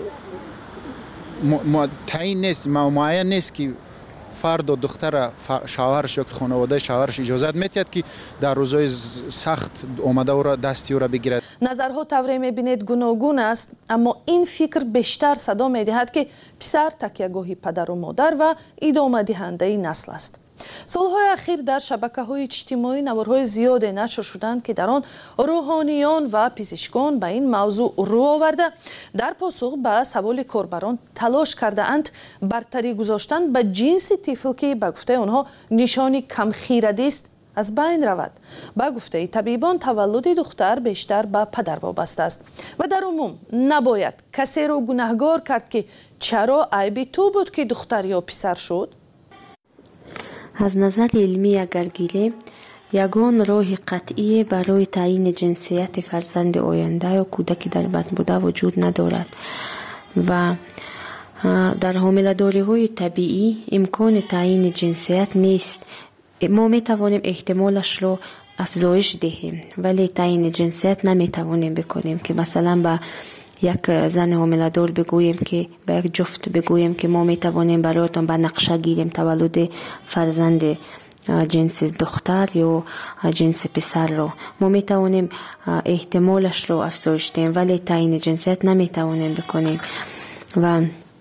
تعیین نیست معین نیست که فرد و دختر شوهرش یا که خانواده شوهرش اجازت میتید که در روزهای سخت اومده او را دستی او را بگیرد. نظرها طوری میبینید گوناگون است اما این فکر بیشتر صدا میدهد که پسر تکیهگاهی پدر و مادر و ادامه دهنده نسل است. سالهای اخیر در شبکه‌های اجتماعی نوارهای زیادی نشر شدند که در آن روحانیان و پزشکان به این موضوع رو آورده در پاسخ به سوال کاربران تلاش کرده اند برتری گذاشتن به جنس طفل که به گفته آنها نشانی کم خیرگی است از بین رود. به گفته طبیبان تولد دختر بیشتر به پدر وابسته است و در عموم نباید کسی را گناهکار کرد که چرا عیب تو بود که دختر یا پسر شد. از نظر علمی اگر گیریم یگان راه قطعی برای تعیین جنسیت فرزند آینده یا کودکی در بطن بوده وجود ندارد و در حامله‌داری های طبیعی امکان تعیین جنسیت نیست. ما می توانیم احتمالش رو افزایش دهیم ولی تعیین جنسیت نمی توانیم بکنیم که مثلا با یک زن حامله‌دار بگوییم که به یک جفت بگوییم که ما می توانیم برایتان به نقشه گیریم تولد فرزند جنس دختر یا جنس پسر رو. ما می توانیم احتمالش رو افزایش دهیم ولی تعیین جنسیت نمی توانیم بکنیم و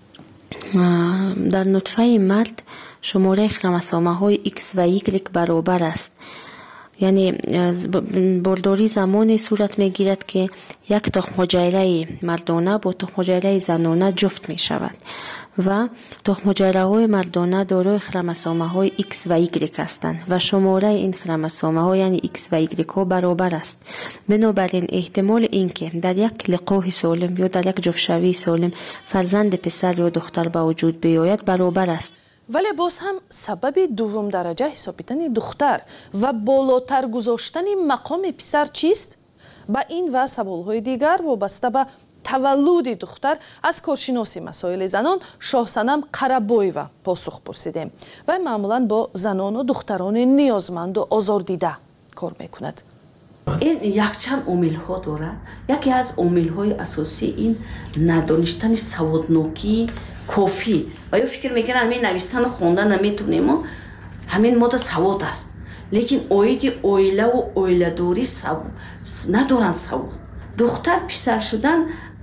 در نطفه مرد شماره خروموسوم های X و Y برابر است. یعنی بارداری زمانی صورت می گیرد که یک تخم حجره مردانه با تخم حجره زنانه جفت می شود و تخم حجره های مردانه دارای خروموسوم های X و Y هستند و شماره این خروموسوم ها یعنی X و Y ها برابر است. بنابراین احتمال اینکه در یک لقاح سالم یا در یک جفت‌شوی سالم فرزند پسر یا دختر به وجود بیاید برابر است. ولی باز هم سبب دوم درجه حسابیدن دختر و بالاتر گذاشتن مقام پسر چیست؟ با این و سوالهای دیگر وابسته به تولد دختر از کارشناس مسائل زنان شاهصنم قره‌بویeva پاسخ پرسیدیم و معمولا با زنان و دختران نیازمند و آزاردیده کار میکند. این یک چند عامل ها دارد. یکی از عامل های اساسی این ندانستن سوادناکی کافی و یا فکر میکنن همین نویستن و خوندن نمیتونیم و همین ماده سواد است لیکن اویدی اویله و اویله دوری ندارن سواد. دختر پسر شدن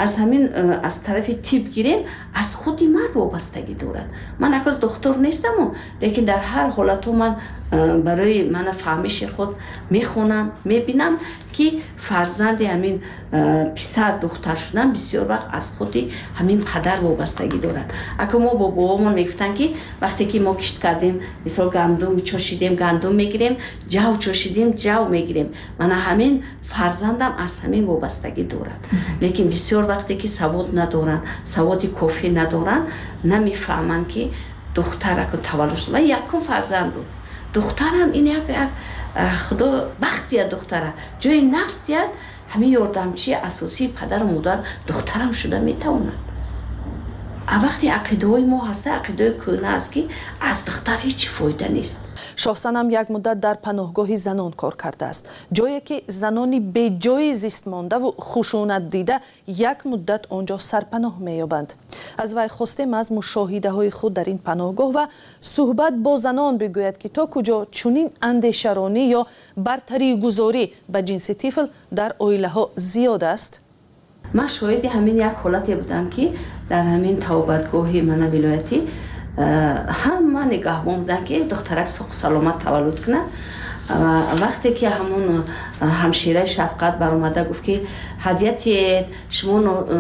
از همین از طرف تیپ گیریم از خودی مرد وابستگی دارن. من اگه دکتر نیستم لیکن در هر حالت من برای من فهمش خود میخونم میبینم که فرزند همین پسر دختر شدن بسیار وقت از خودی همین پدر وابستگی دارن. اگه ما با بابامون میگفتن که وقتی که ما کشت کردیم مثلا گندم چوشیدیم گندم میگیریم، جو چوشیدیم جو میگیریم، من همین فرزندم از همین وابستگی دارن. لیکن بسیار وقتی که سواد ندارن، سوادی کافی ندارن، نمیفهمن که دختر اگه تولد شد و یکم فرزند بود. دخترم این یک خدا بختیه دختره جای نقصیه همین یاردمچی اساسی پدر و مادر دخترم شده میتواند. وقتی عقیده های ما هسته عقیده کهنه است که از دختر هیچ فایده نیست. شاهسن هم یک مدت در پناهگاه زنان کار کرده است، جایی که زنانی به جای زیست مانده و خشونت دیده یک مدت آنجا سرپناه می‌یابند. از وی خواستیم از مشاهده های خود در این پناهگاه و صحبت با زنان بگوید که تا کجا چنین اندیشرانی یا برتری گذاری به جنس طفل در عائله ها زیاد است. من شاهد همین یک حالتی بودم که در همین توبتگاه من ولایتی همه نگاه بودن که دخترک سوق سلامت تولد کنه. وقتی که همون همشیره شفقت بر اومده گفت که هدیت شما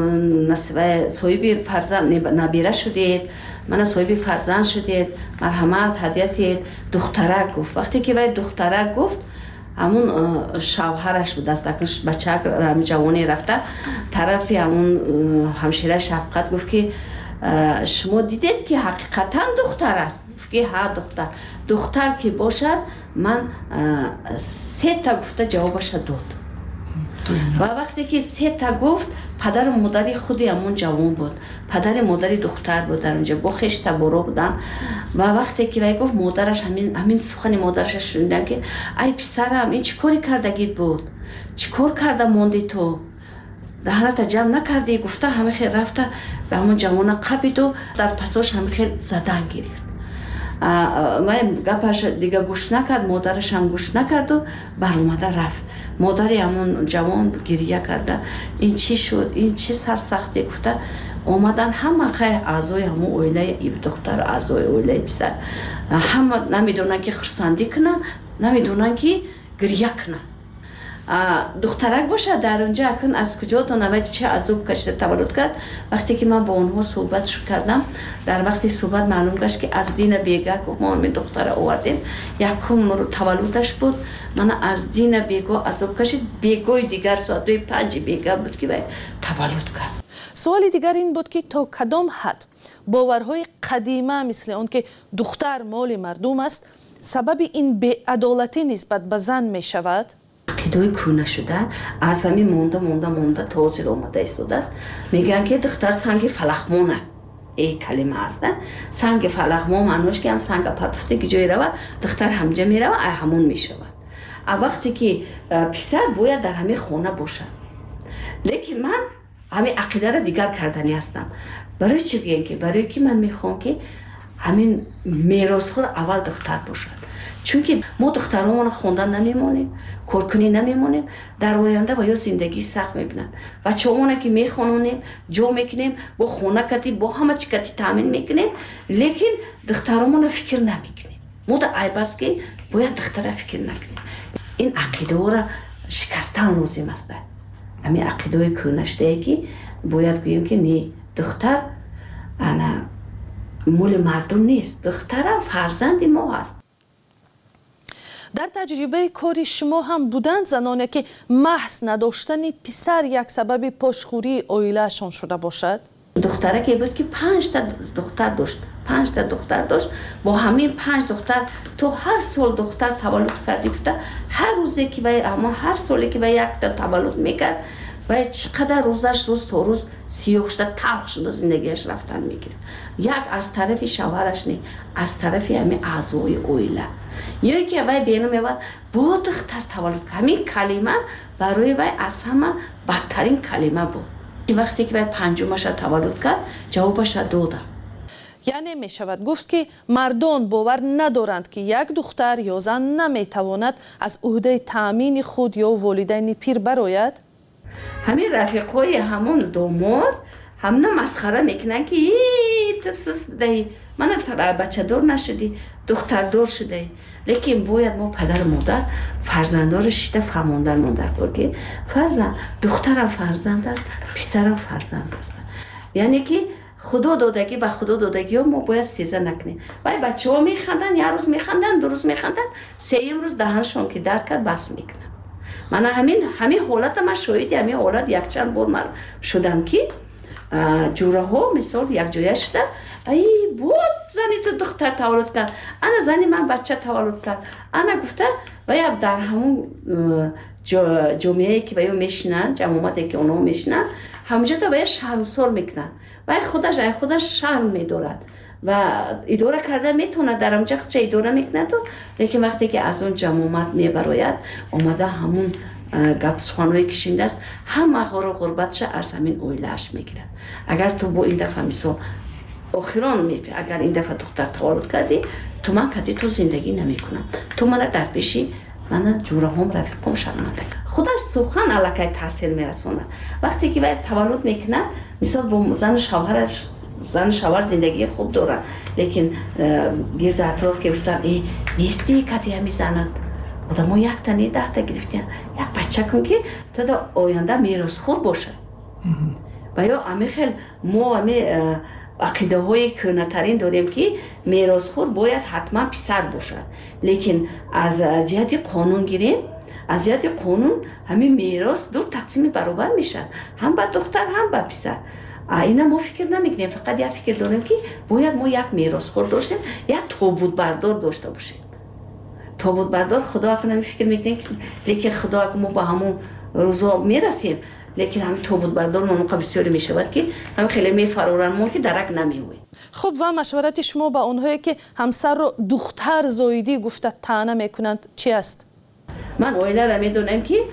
صاحب فرزند نبیره شدید، من صاحب فرزند شدید، مرحمت هدیت دخترک گفت. وقتی که وای دخترک گفت همون شوهرش بود دست اکنش بچه همین جوانی رفته طرفی همون همشیره شفقت گفت که شما دیدید که حقیقتا دختر است؟ که ها دختر که باشد من 3 تا گفته جوابش داد و وقتی که 3 تا گفت پدر و مادری خودی همون جوان بود، پدر مادری دختر بود در اونجا با خشت برو بودن و وقتی که وی گفت مادرش همین سخن مادرش شنیدن که ای پسرم این چی کاری کردگید بود؟ چی کار کرده موندی تو؟ دهنت جمع نکردی؟ گفته همه خیلی رفته به همون جوان قبید و در پساش همه خیلی زدن گرفت و گپش دیگه گوش نکرد، مادرش هم گوش نکرد و بر اومده رفت. مادری همون جوان گریه کرده این چی شد؟ این چی سرسختی؟ گفته اومدن همه خیلی اعضای همون عائله ای دختر اعضای عائله پسر همه نمیدونن که خرسندی کنن، نمیدونن که گریه کنن. دخترک باشه در اونجا اکن از کجا تا نوید چه عذاب کشته تولد کرد. وقتی که من با اونها صحبت کردم در وقتی صحبت معلوم گشت که از دین بیگا ما همین دختر آوردیم یکم تولدش بود. من از دین بیگا عذاب کشید، بیگای دیگر ساعت 5 بیگا بود که تولد کرد. سوال دیگر این بود که تا کدام حد باورهای قدیمه مثل اون که دختر مال مردم است سبب این بی‌عدالتی نسبت به زن می شود؟ عقیده کهنه شده از همین مونده تازه اومده ایستاده است. میگن که دختر سنگ فلخمونه، این کلمه هست. سنگ فلخمون معنیش که سنگ پرتفته که جای روه دختر همجا میروه همون میشود. وقتی که پسر باید در همین خانه باشد. لیکن من همین عقیده را دیگر کردنی هستم. برای چی بگم که برای که من میخوام که همین میراث خود اول دختر باشد. چون که ما دخترامون خوندن نمیمونیم، کارکنی نمیمونیم، در آینده با یا زندگی سخت میبینن. بچه‌مون که میخونونیم، جا میکنیم، با خونه کتی، با همه چی کتی تامین میکنیم، لیکن دخترامون فکر نمیکنیم. ما در عیب است که باید دختر فکر نکنیم. این عقیده را شکستن لازم است. همین عقیده کهنه شده که باید گوییم که نه دختر انا مول مردم نیست، دختر فرزند ما است. در تجربه کاری شما هم بودند زنانی که محض نداشتن پسر یک سبب پاشخوری عائله‌شان شده باشد؟ دختره که بود که 5 تا دختر داشت، با همین 5 دختر تو هر سال دختر تولد کرد. گفته هر روزی که هر سالی که یک تا تولد میکرد و چقدر روزش روز تا روز سیاه شده، تلخ شده، زندگیش رفتن میگیره. یک از طرف شوهرش نه، از طرف همین اعضای عائله. یکی که وای بینو میاد با دختر تولد کرد. همین کلمه برای وای از همه بدترین کلمه بود. وقتی که وای 5مش تولد کرد جوابش داد. یعنی می شود گفت که مردان باور ندارند که یک دختر یا زن نمی تواند از عهده تامین خود یا والدین پیر برآید؟ همین رفیقای همون دوماد همنا مسخره میکنن که تسس دی من بچه دار نشدی دختر دار شده. لیکن باید ما پدر مادر فرزندان شیده فهماندن مادر که فرزند دخترم فرزند است پسرم فرزند است. یعنی که خدا دادگی به خدا دادگی ها ما باید استیزه نکنیم. ولی بچه ها میخندن یه روز میخندن دو روز میخندن سوم روز دهنشون که درد کرد بس میکنن. من همین حالت ما شاید همین حالت یک چند بار من شدم که جوره ها مثال یک جایه شده ای بود زنی تو دختر تولد کرد انا زنی من بچه تولد کرد انا گفته و یا در همون جمعه که باید میشنن جمعاتی که اونا میشنن همونجا تا باید شرمسار میکنن و خودش شرم میدارد و اداره کرده میتونه در همونجا چه اداره میکنه تو. لیکن وقتی که از اون جمعات میبراید اومده همون گپ سخنوی کشنده است همه غربتش از همین اویلهش میگیرن. اگر تو با این دفعه مثال آخران میگه اگر این دفعه دختر تولد کردی تو من کدی تو زندگی نمیکنم تو من در پیشی من جوره هم رفیقم شرمنده خودش سخن علاقه تاثیر میرسونه. وقتی که باید تولد میکنه مثال با زن شوهر زندگی خوب دارن لیکن گرد اطراف که گفتن ای نیستی کدی همی زند آدم ها یک تنی 10 تا گرفتن یک بچه کن که تا در آینده میراث خور باشه. و یا امی خیل ما امی عقیده های کنترین داریم که میراث خور باید حتما پسر باشد. لیکن از جهت قانون گیریم از جهت قانون همین میراث دو تقسیم برابر میشن هم به دختر هم به پسر. اینا ما فکر نمیکنیم فقط یک فکر داریم که باید ما یک میراث خور داشتیم یک تابوت بردار داشته باشیم. تابوت بردار خدا کنه فکر میکنیم لیکن خدا ما با همون روزا میرسیم لیکن همین تابوت بردار موقع بسیاری میشود که هم خیلی میفرورن ما که درک نمیویم. خب و مشورت شما با اونهایی که همسر رو دختر زاییدی گفته طعنه میکنند چی است؟ من اویله را میدونم که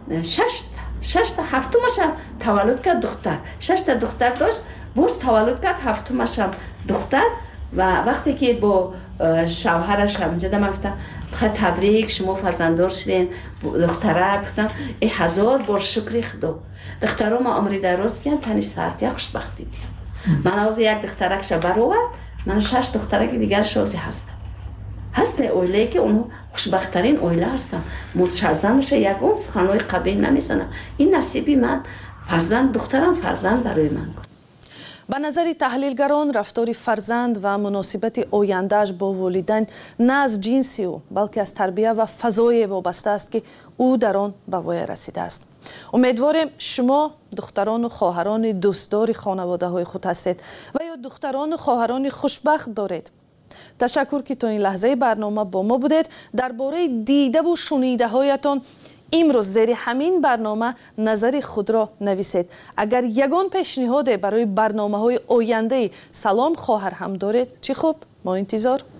6 تا 7 ماشم تولد کرد دختر 6 تا دختر داشت باز تولد کرد 7 ماشم دختر و وقتی که با شوهرش همونجا من گفتم تبریک شما فرزنددار شدین دختره گفتم 1000 بار شکر خدا دخترها ما عمری دراز بیان تنی ساعتی خوشبختی بیان. من از یک دخترکش برآورد من 6 دخترک دیگر شازی هسته اویله که اونها خوشبختترین اویله هستن متشازمش یکون سخنوی قبیح نمیزنن. این نصیبی من فرزند دخترم فرزند برای من بود. به نظر تحلیلگران رفتار فرزند و مناسبت آینده‌اش با والدین نه از جنسی او بلکه از تربیت و فضای وابسته است که او در آن به وای رسیده است. امیدواریم شما دختران و خواهران دوستدار خانواده های خود هستید و یا دختران و خواهران خوشبخت دارید. تشکر که تا این لحظه برنامه با ما بودید. درباره دیده و شنیده هایتان امروز زیر همین برنامه نظر خود را نویسید. اگر یگان پیشنهاد برای برنامه های آینده سلام خواهر هم دارید چی خوب ما انتظار